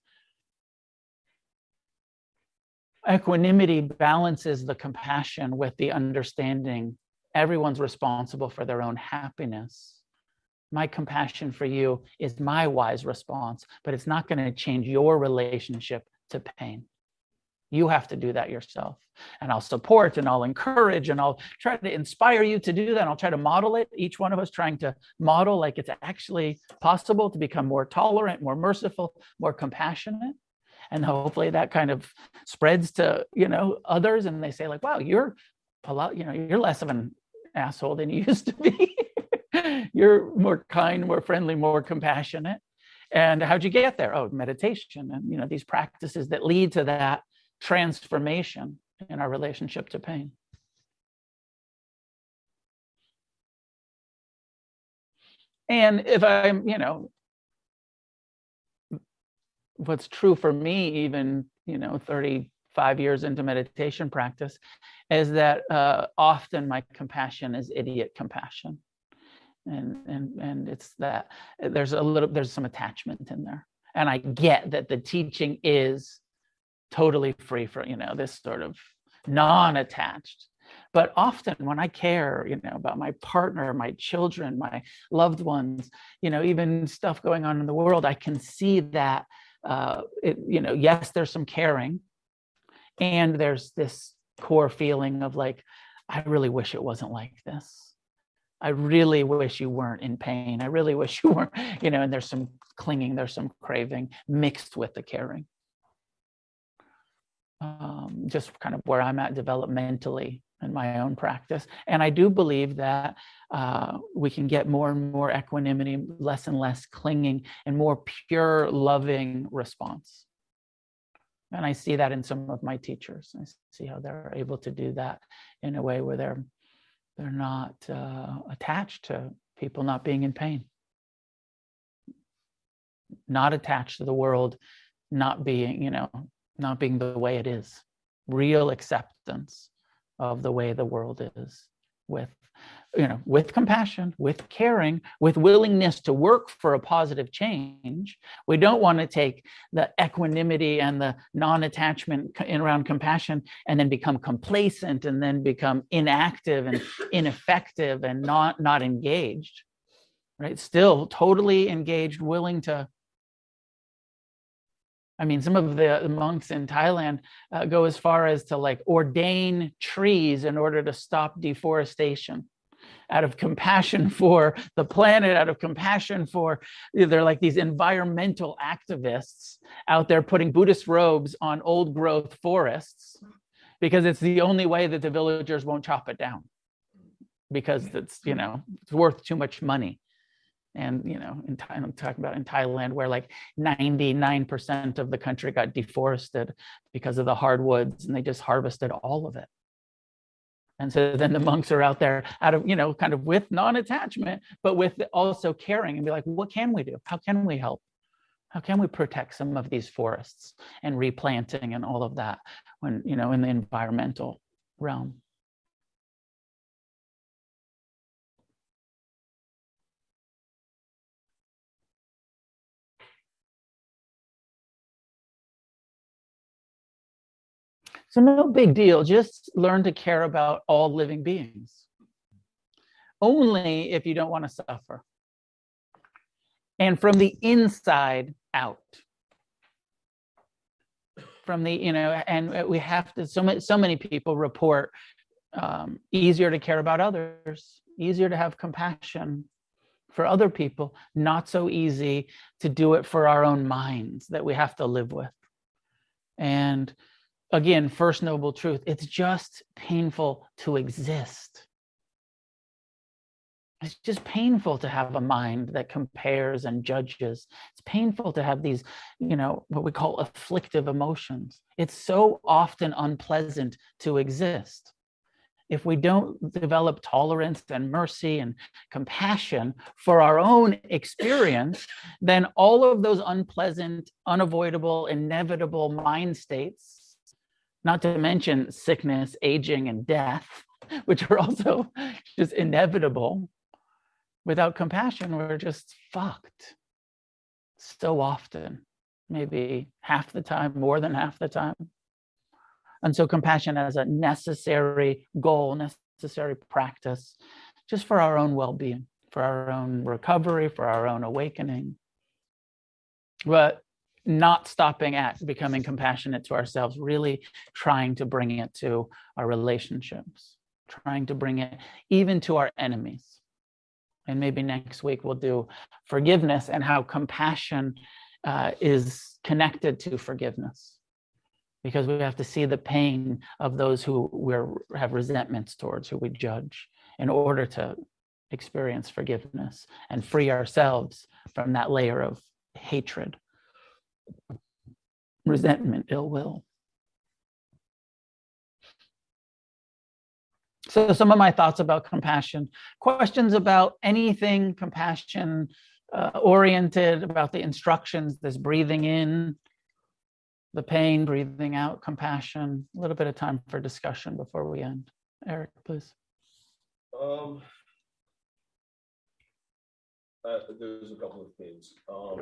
equanimity balances the compassion with the understanding everyone's responsible for their own happiness. My compassion for you is my wise response, but it's not going to change your relationship to pain. You have to do that yourself. And I'll support and I'll encourage and I'll try to inspire you to do that. And I'll try to model it. Each one of us trying to model, like, it's actually possible to become more tolerant, more merciful, more compassionate. And hopefully that kind of spreads to, others. And they say, like, wow, you're you're less of an asshole than you used to be. You're more kind, more friendly, more compassionate. And how'd you get there? Oh, meditation. And, these practices that lead to that transformation in our relationship to pain. And if I'm, what's true for me, even, 35 years into meditation practice, is that often my compassion is idiot compassion. And it's that there's some attachment in there. And I get that the teaching is totally free for, this sort of non-attached. But often when I care, about my partner, my children, my loved ones, even stuff going on in the world, I can see that, yes, there's some caring, and there's this core feeling of, like, I really wish it wasn't like this. I really wish you weren't in pain. I really wish you weren't, and there's some clinging, there's some craving mixed with the caring. Just kind of where I'm at developmentally in my own practice. And I do believe that we can get more and more equanimity, less and less clinging, and more pure, loving response. And I see that in some of my teachers. I see how they're able to do that in a way where they're not attached to people not being in pain, not attached to the world not being, not being the way it is. Real acceptance of the way the world is, with compassion, with caring, with willingness to work for a positive change. We don't want to take the equanimity and the non-attachment around compassion and then become complacent and then become inactive and ineffective and not engaged, right? Still totally engaged, willing to. I mean, some of the monks in Thailand go as far as to, like, ordain trees in order to stop deforestation, out of compassion for the planet, out of compassion for, they're like these environmental activists out there putting Buddhist robes on old growth forests, because it's the only way that the villagers won't chop it down, because it's, it's worth too much money. And, in Thailand, I'm talking about in Thailand, where like 99% of the country got deforested because of the hardwoods, and they just harvested all of it. And so then the monks are out there out of, kind of with non-attachment, but with also caring and be like, what can we do? How can we help? How can we protect some of these forests and replanting and all of that when, in the environmental realm? So no big deal, just learn to care about all living beings. Only if you don't want to suffer. And from the inside out. From the, and we have to, so many people report easier to care about others, easier to have compassion for other people, not so easy to do it for our own minds that we have to live with. And again, first noble truth, it's just painful to exist. It's just painful to have a mind that compares and judges. It's painful to have these, what we call afflictive emotions. It's so often unpleasant to exist. If we don't develop tolerance and mercy and compassion for our own experience, then all of those unpleasant, unavoidable, inevitable mind states, not to mention sickness, aging, and death, which are also just inevitable. Without compassion, we're just fucked so often, maybe half the time, more than half the time. And so compassion as a necessary goal, necessary practice, just for our own well-being, for our own recovery, for our own awakening. But not stopping at becoming compassionate to ourselves, really trying to bring it to our relationships, trying to bring it even to our enemies. And maybe next week we'll do forgiveness and how compassion is connected to forgiveness. Because we have to see the pain of those who we have resentments towards, who we judge, in order to experience forgiveness and free ourselves from that layer of hatred, resentment, ill will. So some of my thoughts about compassion, questions about anything compassion oriented, about the instructions, this breathing in, the pain, breathing out, compassion, a little bit of time for discussion before we end. Eric, please. There's a couple of things.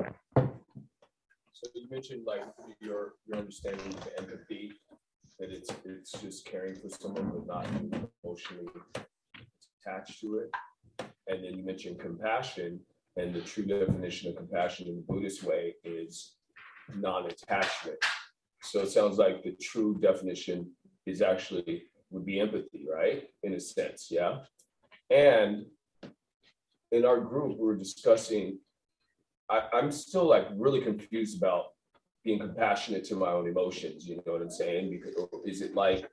So you mentioned like your understanding of empathy, that it's just caring for someone but not emotionally attached to it. And then you mentioned compassion, and the true definition of compassion in the Buddhist way is non-attachment. So it sounds like the true definition is actually would be empathy, right? In a sense, yeah. And in our group, we were discussing, I'm still like really confused about being compassionate to my own emotions, you know what I'm saying? Because is it like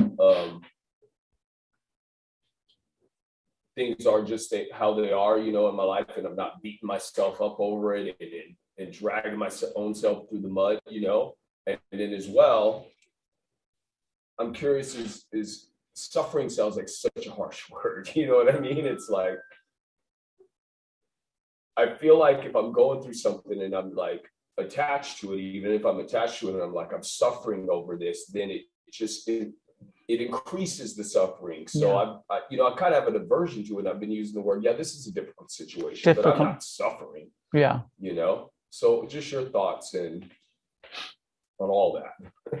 things are just how they are, in my life, and I'm not beating myself up over it and dragging my own self through the mud, And then as well, I'm curious, is suffering sounds like such a harsh word, you know what I mean? It's like, I feel like if I'm going through something and I'm like attached to it, even if I'm attached to it and I'm like, I'm suffering over this, then it increases the suffering. So I kind of have an aversion to it. I've been using the word, this is a difficult situation, but I'm not suffering. Yeah. So just your thoughts on all that.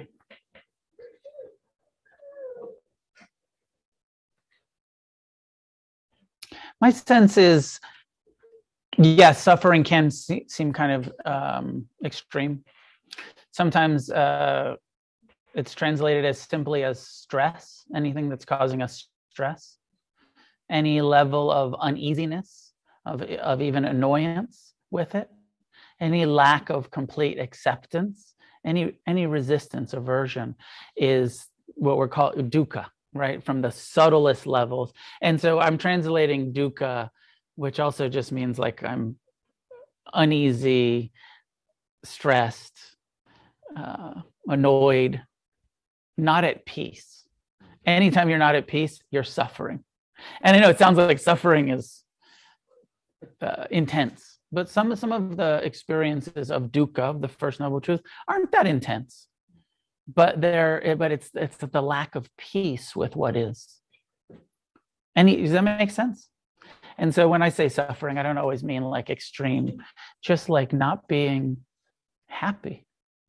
My sense is, yes, suffering can seem kind of extreme. Sometimes it's translated as simply as stress, anything that's causing us stress, any level of uneasiness, of even annoyance with it, any lack of complete acceptance, any resistance, aversion is what we're called dukkha, right? From the subtlest levels. And so I'm translating dukkha which also just means like I'm uneasy, stressed, annoyed, not at peace. Anytime you're not at peace, you're suffering. And I know it sounds like suffering is intense, but some of the experiences of dukkha, of the first noble truth, aren't that intense. But it's the lack of peace with what is. Does that make sense? And so when I say suffering, I don't always mean like extreme, just like not being happy,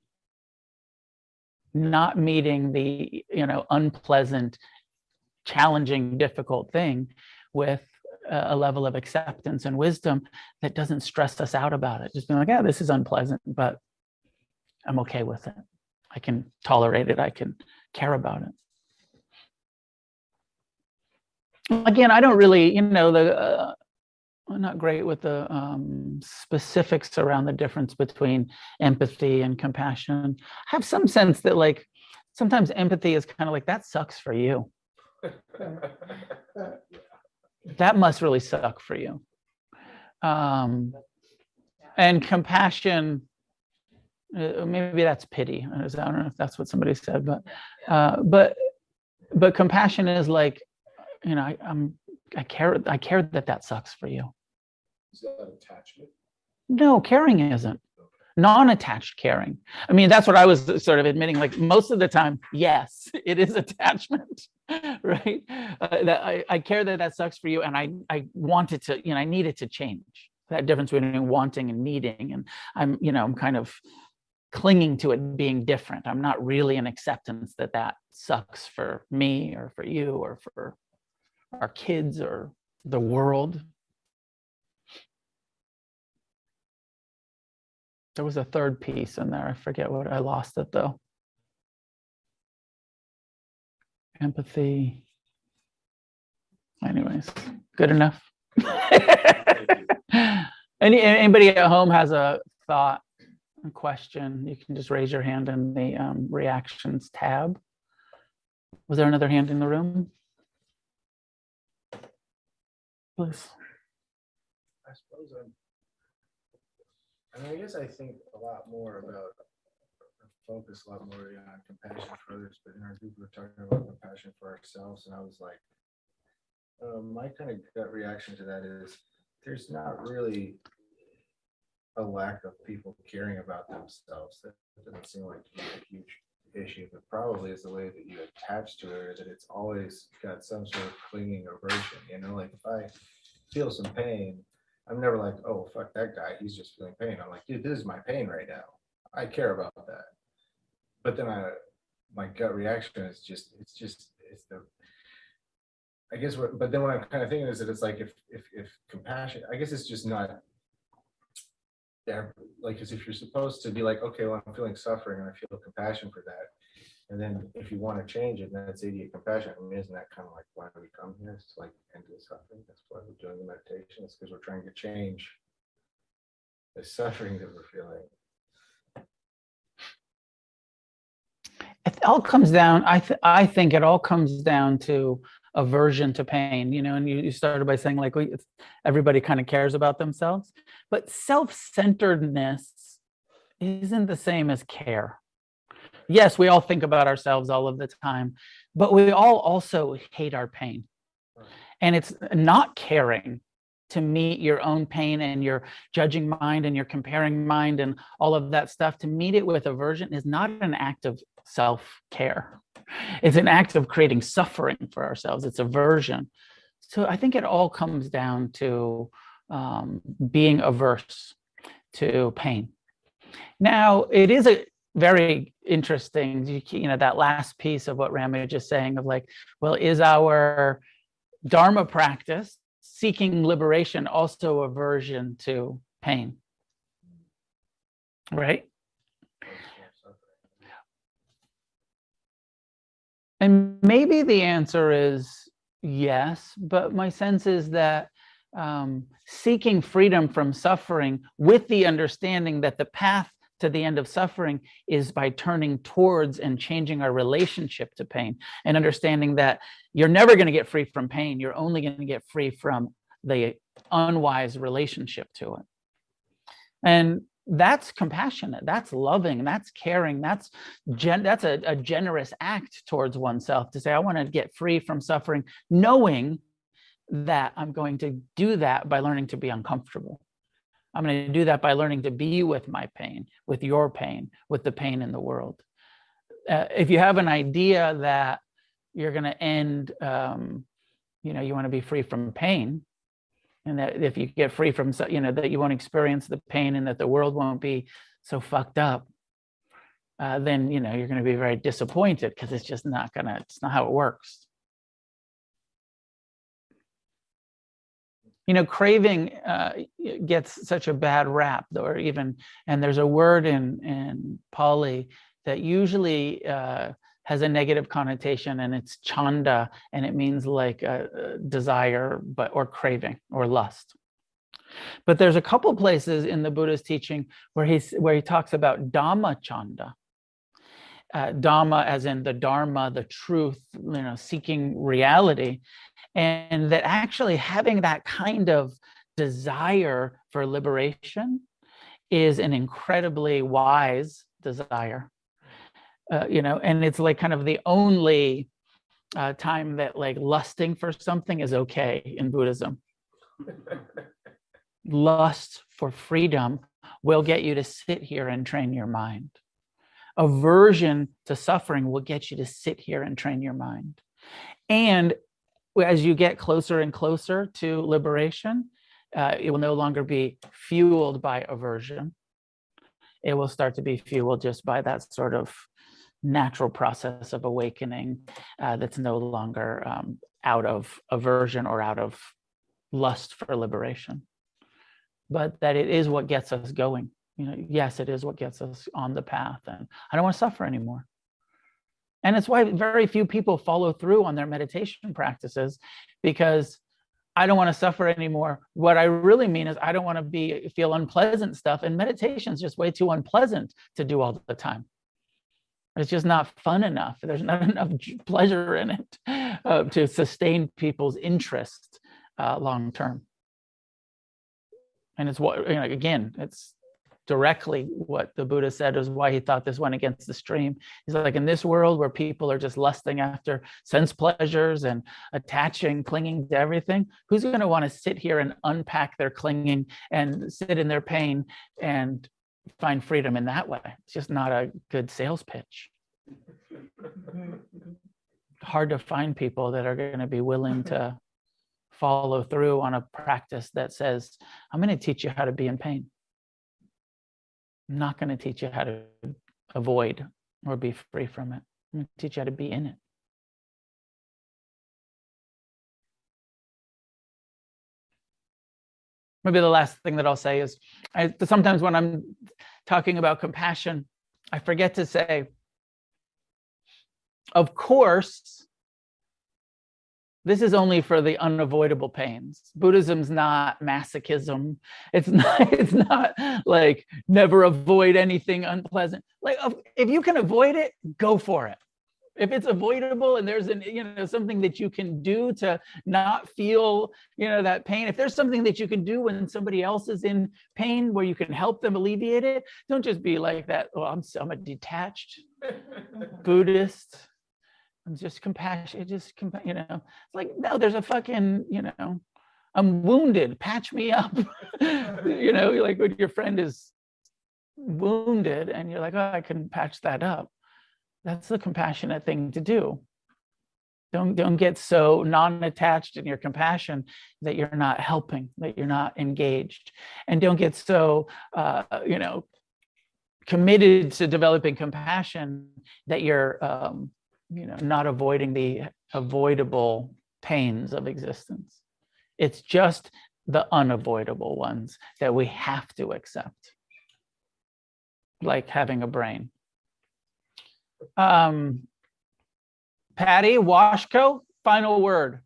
not meeting the, unpleasant, challenging, difficult thing with a level of acceptance and wisdom that doesn't stress us out about it. Just being like, yeah, this is unpleasant, but I'm okay with it. I can tolerate it. I can care about it. Again, I don't really, I'm not great with the specifics around the difference between empathy and compassion. I have some sense that like sometimes empathy is kind of like, that sucks for you. That must really suck for you. And compassion, maybe that's pity. I don't know if that's what somebody said, but compassion is like, I care that sucks for you. Is that attachment? No, caring isn't. Non-attached caring. I mean, that's what I was sort of admitting. Like most of the time, yes, it is attachment, right? That I care that sucks for you, and I want it to, I need it to change. That difference between wanting and needing, and I'm kind of clinging to it being different. I'm not really in acceptance that sucks for me or for you or for our kids or the world. There was a third piece in there. I forget what, I lost it though. Empathy. Anyways, good enough. Anybody at home has a thought, a question, you can just raise your hand in the reactions tab. Was there another hand in the room? Please. I suppose I guess I think a lot more about, focus a lot more on compassion for others, but in our group we were talking about compassion for ourselves, and I was like, my kind of gut reaction to that is there's not really a lack of people caring about themselves. That doesn't seem like to be a huge issue, but probably is the way that you attach to it, that it's always got some sort of clinging aversion. Like if I feel some pain, I'm never like, oh, fuck that guy, he's just feeling pain. I'm like, dude, this is my pain right now. I care about that. But then my gut reaction is I guess but then what I'm kind of thinking is that it's like if compassion, I guess it's just not there, like, as if you're supposed to be like, okay, well, I'm feeling suffering and I feel compassion for that. And then if you want to change it, then it's idiot compassion. I mean, isn't that kind of like why we come here? It's like end the suffering. That's why we're doing the meditation. It's because we're trying to change the suffering that we're feeling. It all comes down, I think it all comes down to aversion to pain, and you started by saying like everybody kind of cares about themselves, but self-centeredness isn't the same as care. Yes, we all think about ourselves all of the time, but we all also hate our pain. And it's not caring to meet your own pain and your judging mind and your comparing mind and all of that stuff. To meet it with aversion is not an act of self-care. It's an act of creating suffering for ourselves. It's aversion. So I think it all comes down to being averse to pain. Now, it is a very interesting, that last piece of what Ramage is saying of like, well, is our Dharma practice seeking liberation also aversion to pain? Right? And maybe the answer is yes, but my sense is that seeking freedom from suffering with the understanding that the path to the end of suffering is by turning towards and changing our relationship to pain, and understanding that you're never going to get free from pain. You're only going to get free from the unwise relationship to it. And that's compassionate, that's loving, that's caring, that's a generous act towards oneself to say, I want to get free from suffering, knowing that I'm going to do that by learning to be uncomfortable. I'm going to do that by learning to be with my pain, with your pain, with the pain in the world. If you have an idea that you're going to end, you want to be free from pain, and that if you get free from, that you won't experience the pain and that the world won't be so fucked up, then, you're going to be very disappointed because it's just it's not how it works. Craving gets such a bad rap, and there's a word in Pali that usually has a negative connotation, and it's chanda, and it means like desire, or craving or lust. But there's a couple places in the Buddha's teaching where he talks about Dhamma chanda. Dhamma as in the Dharma, the truth, seeking reality. And that actually having that kind of desire for liberation is an incredibly wise desire. And it's like kind of the only time that like lusting for something is okay in Buddhism. Lust for freedom will get you to sit here and train your mind. Aversion to suffering will get you to sit here and train your mind. And as you get closer and closer to liberation, it will no longer be fueled by aversion. It will start to be fueled just by that sort of natural process of awakening that's no longer out of aversion or out of lust for liberation, but that it is what gets us going. Yes, it is what gets us on the path, and I don't want to suffer anymore. And it's why very few people follow through on their meditation practices, because I don't want to suffer anymore. What I really mean is I don't want to feel unpleasant stuff, and meditation is just way too unpleasant to do all the time. It's just not fun enough. There's not enough pleasure in it to sustain people's interest long term. And it's it's directly what the Buddha said is why he thought this went against the stream. He's like, in this world where people are just lusting after sense pleasures and clinging to everything, who's going to want to sit here and unpack their clinging and sit in their pain and find freedom in that way? It's just not a good sales pitch. Hard to find people that are going to be willing to follow through on a practice that says, I'm going to teach you how to be in pain. I'm not going to teach you how to avoid or be free from it. I'm going to teach you how to be in it. Maybe the last thing that I'll say is, sometimes when I'm talking about compassion, I forget to say, of course, this is only for the unavoidable pains. Buddhism's not masochism. It's not like never avoid anything unpleasant. Like if you can avoid it, go for it. If it's avoidable and there's something that you can do to not feel, that pain, if there's something that you can do when somebody else is in pain where you can help them alleviate it, don't just be like that. Oh, I'm a detached Buddhist. I'm just compassionate. It's like, no, there's a fucking, I'm wounded. Patch me up. Like when your friend is wounded and you're like, oh, I can patch that up. That's the compassionate thing to do. Don't get so non-attached in your compassion that you're not helping, that you're not engaged. And don't get so, committed to developing compassion that you're, not avoiding the avoidable pains of existence. It's just the unavoidable ones that we have to accept, like having a brain. Patty, Washko, final word.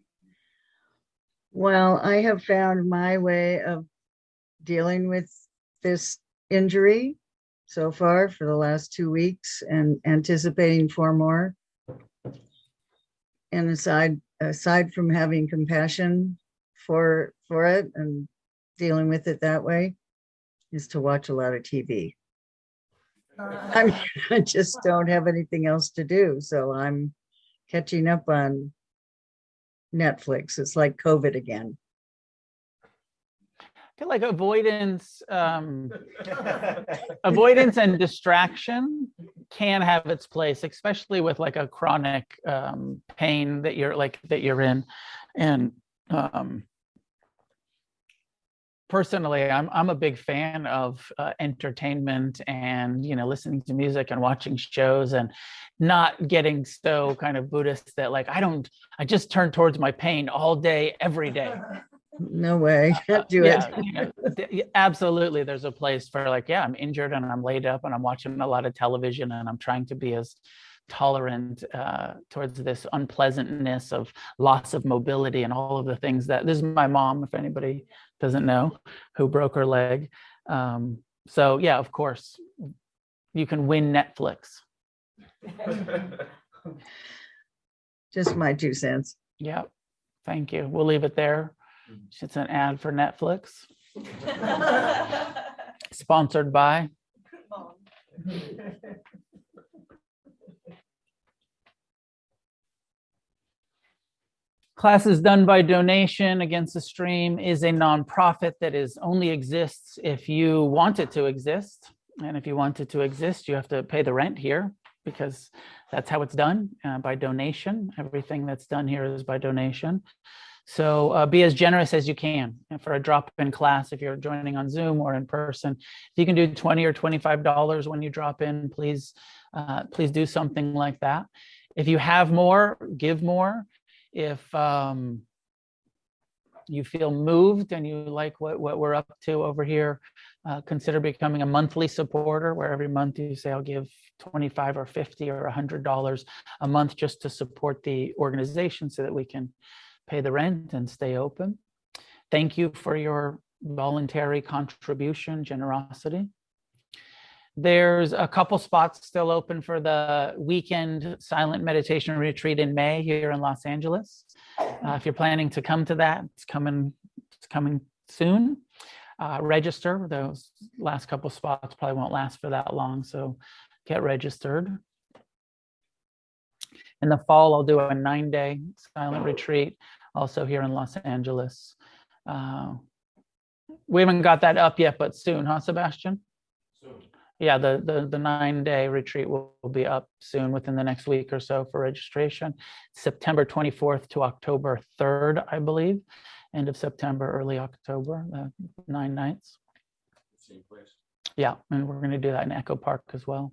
Well, I have found my way of dealing with this injury so far for the last 2 weeks and anticipating 4 more. And aside from having compassion for for it and dealing with it that way is to watch a lot of TV. I mean, I just don't have anything else to do. So I'm catching up on Netflix. It's like COVID again. I feel like avoidance and distraction can have its place, especially with like a chronic pain that you're in. And personally, I'm a big fan of entertainment and, listening to music and watching shows and not getting so kind of Buddhist that like, I just turn towards my pain all day, every day. No way. Can't do it. Absolutely. There's a place for like, I'm injured and I'm laid up and I'm watching a lot of television and I'm trying to be as tolerant towards this unpleasantness of loss of mobility and all of the things that this is my mom, if anybody doesn't know, who broke her leg. So yeah, of course, you can win Netflix. Just my 2 cents. Yeah. Thank you. We'll leave it there. It's an ad for Netflix. Sponsored by. Classes done by donation against the stream is a nonprofit that only exists if you want it to exist. And if you want it to exist, you have to pay the rent here because that's how it's done, by donation. Everything that's done here is by donation. So be as generous as you can. And for a drop-in class, if you're joining on Zoom or in person, if you can do $20 or $25 when you drop in, please do something like that. If you have more, give more. If you feel moved and you like what we're up to over here, consider becoming a monthly supporter, where every month you say, I'll give $25 or $50 or $100 a month just to support the organization so that we can pay the rent and stay open. Thank you for your voluntary contribution, generosity. There's a couple spots still open for the weekend silent meditation retreat in May here in Los Angeles. If you're planning to come to that, it's coming soon. Register. Those last couple spots probably won't last for that long, so get registered. In the fall, I'll do a 9-day silent retreat, also here in Los Angeles. We haven't got that up yet, but soon, huh, Sebastian? Soon. Yeah, the 9-day retreat will be up soon, within the next week or so for registration. September 24th to October 3rd, I believe. End of September, early October, 9 nights. Same place. Yeah, and we're going to do that in Echo Park as well.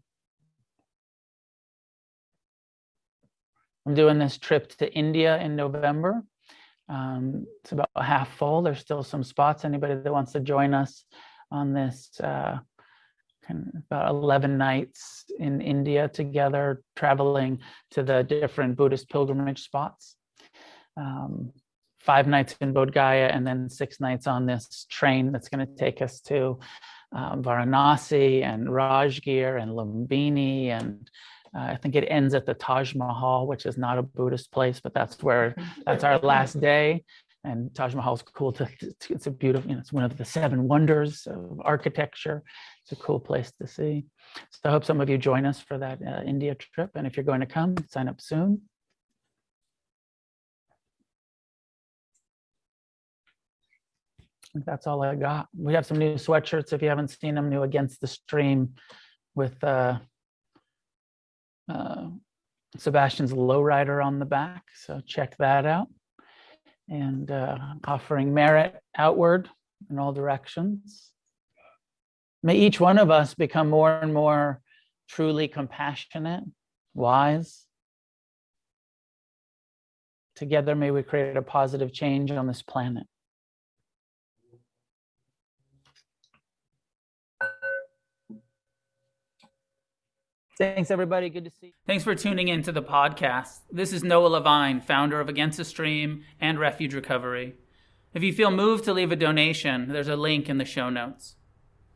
I'm doing this trip to India in November. It's about half full. There's still some spots. Anybody that wants to join us on this about 11 nights in India together, traveling to the different Buddhist pilgrimage spots. 5 nights in Bodh Gaya and then 6 nights on this train that's going to take us to Varanasi and Rajgir and Lumbini, and I think it ends at the Taj Mahal, which is not a Buddhist place, but that's our last day. And Taj Mahal is cool. It's a beautiful, it's one of the 7 wonders of architecture. It's a cool place to see. So I hope some of you join us for that India trip. And if you're going to come, sign up soon. I think that's all I got. We have some new sweatshirts if you haven't seen them, new Against the Stream with Sebastian's Lowrider on the back. So check that out. And offering merit outward in all directions. May each one of us become more and more truly compassionate, wise. Together, may we create a positive change on this planet. Thanks, everybody. Good to see you. Thanks for tuning in to the podcast. This is Noah Levine, founder of Against the Stream and Refuge Recovery. If you feel moved to leave a donation, there's a link in the show notes.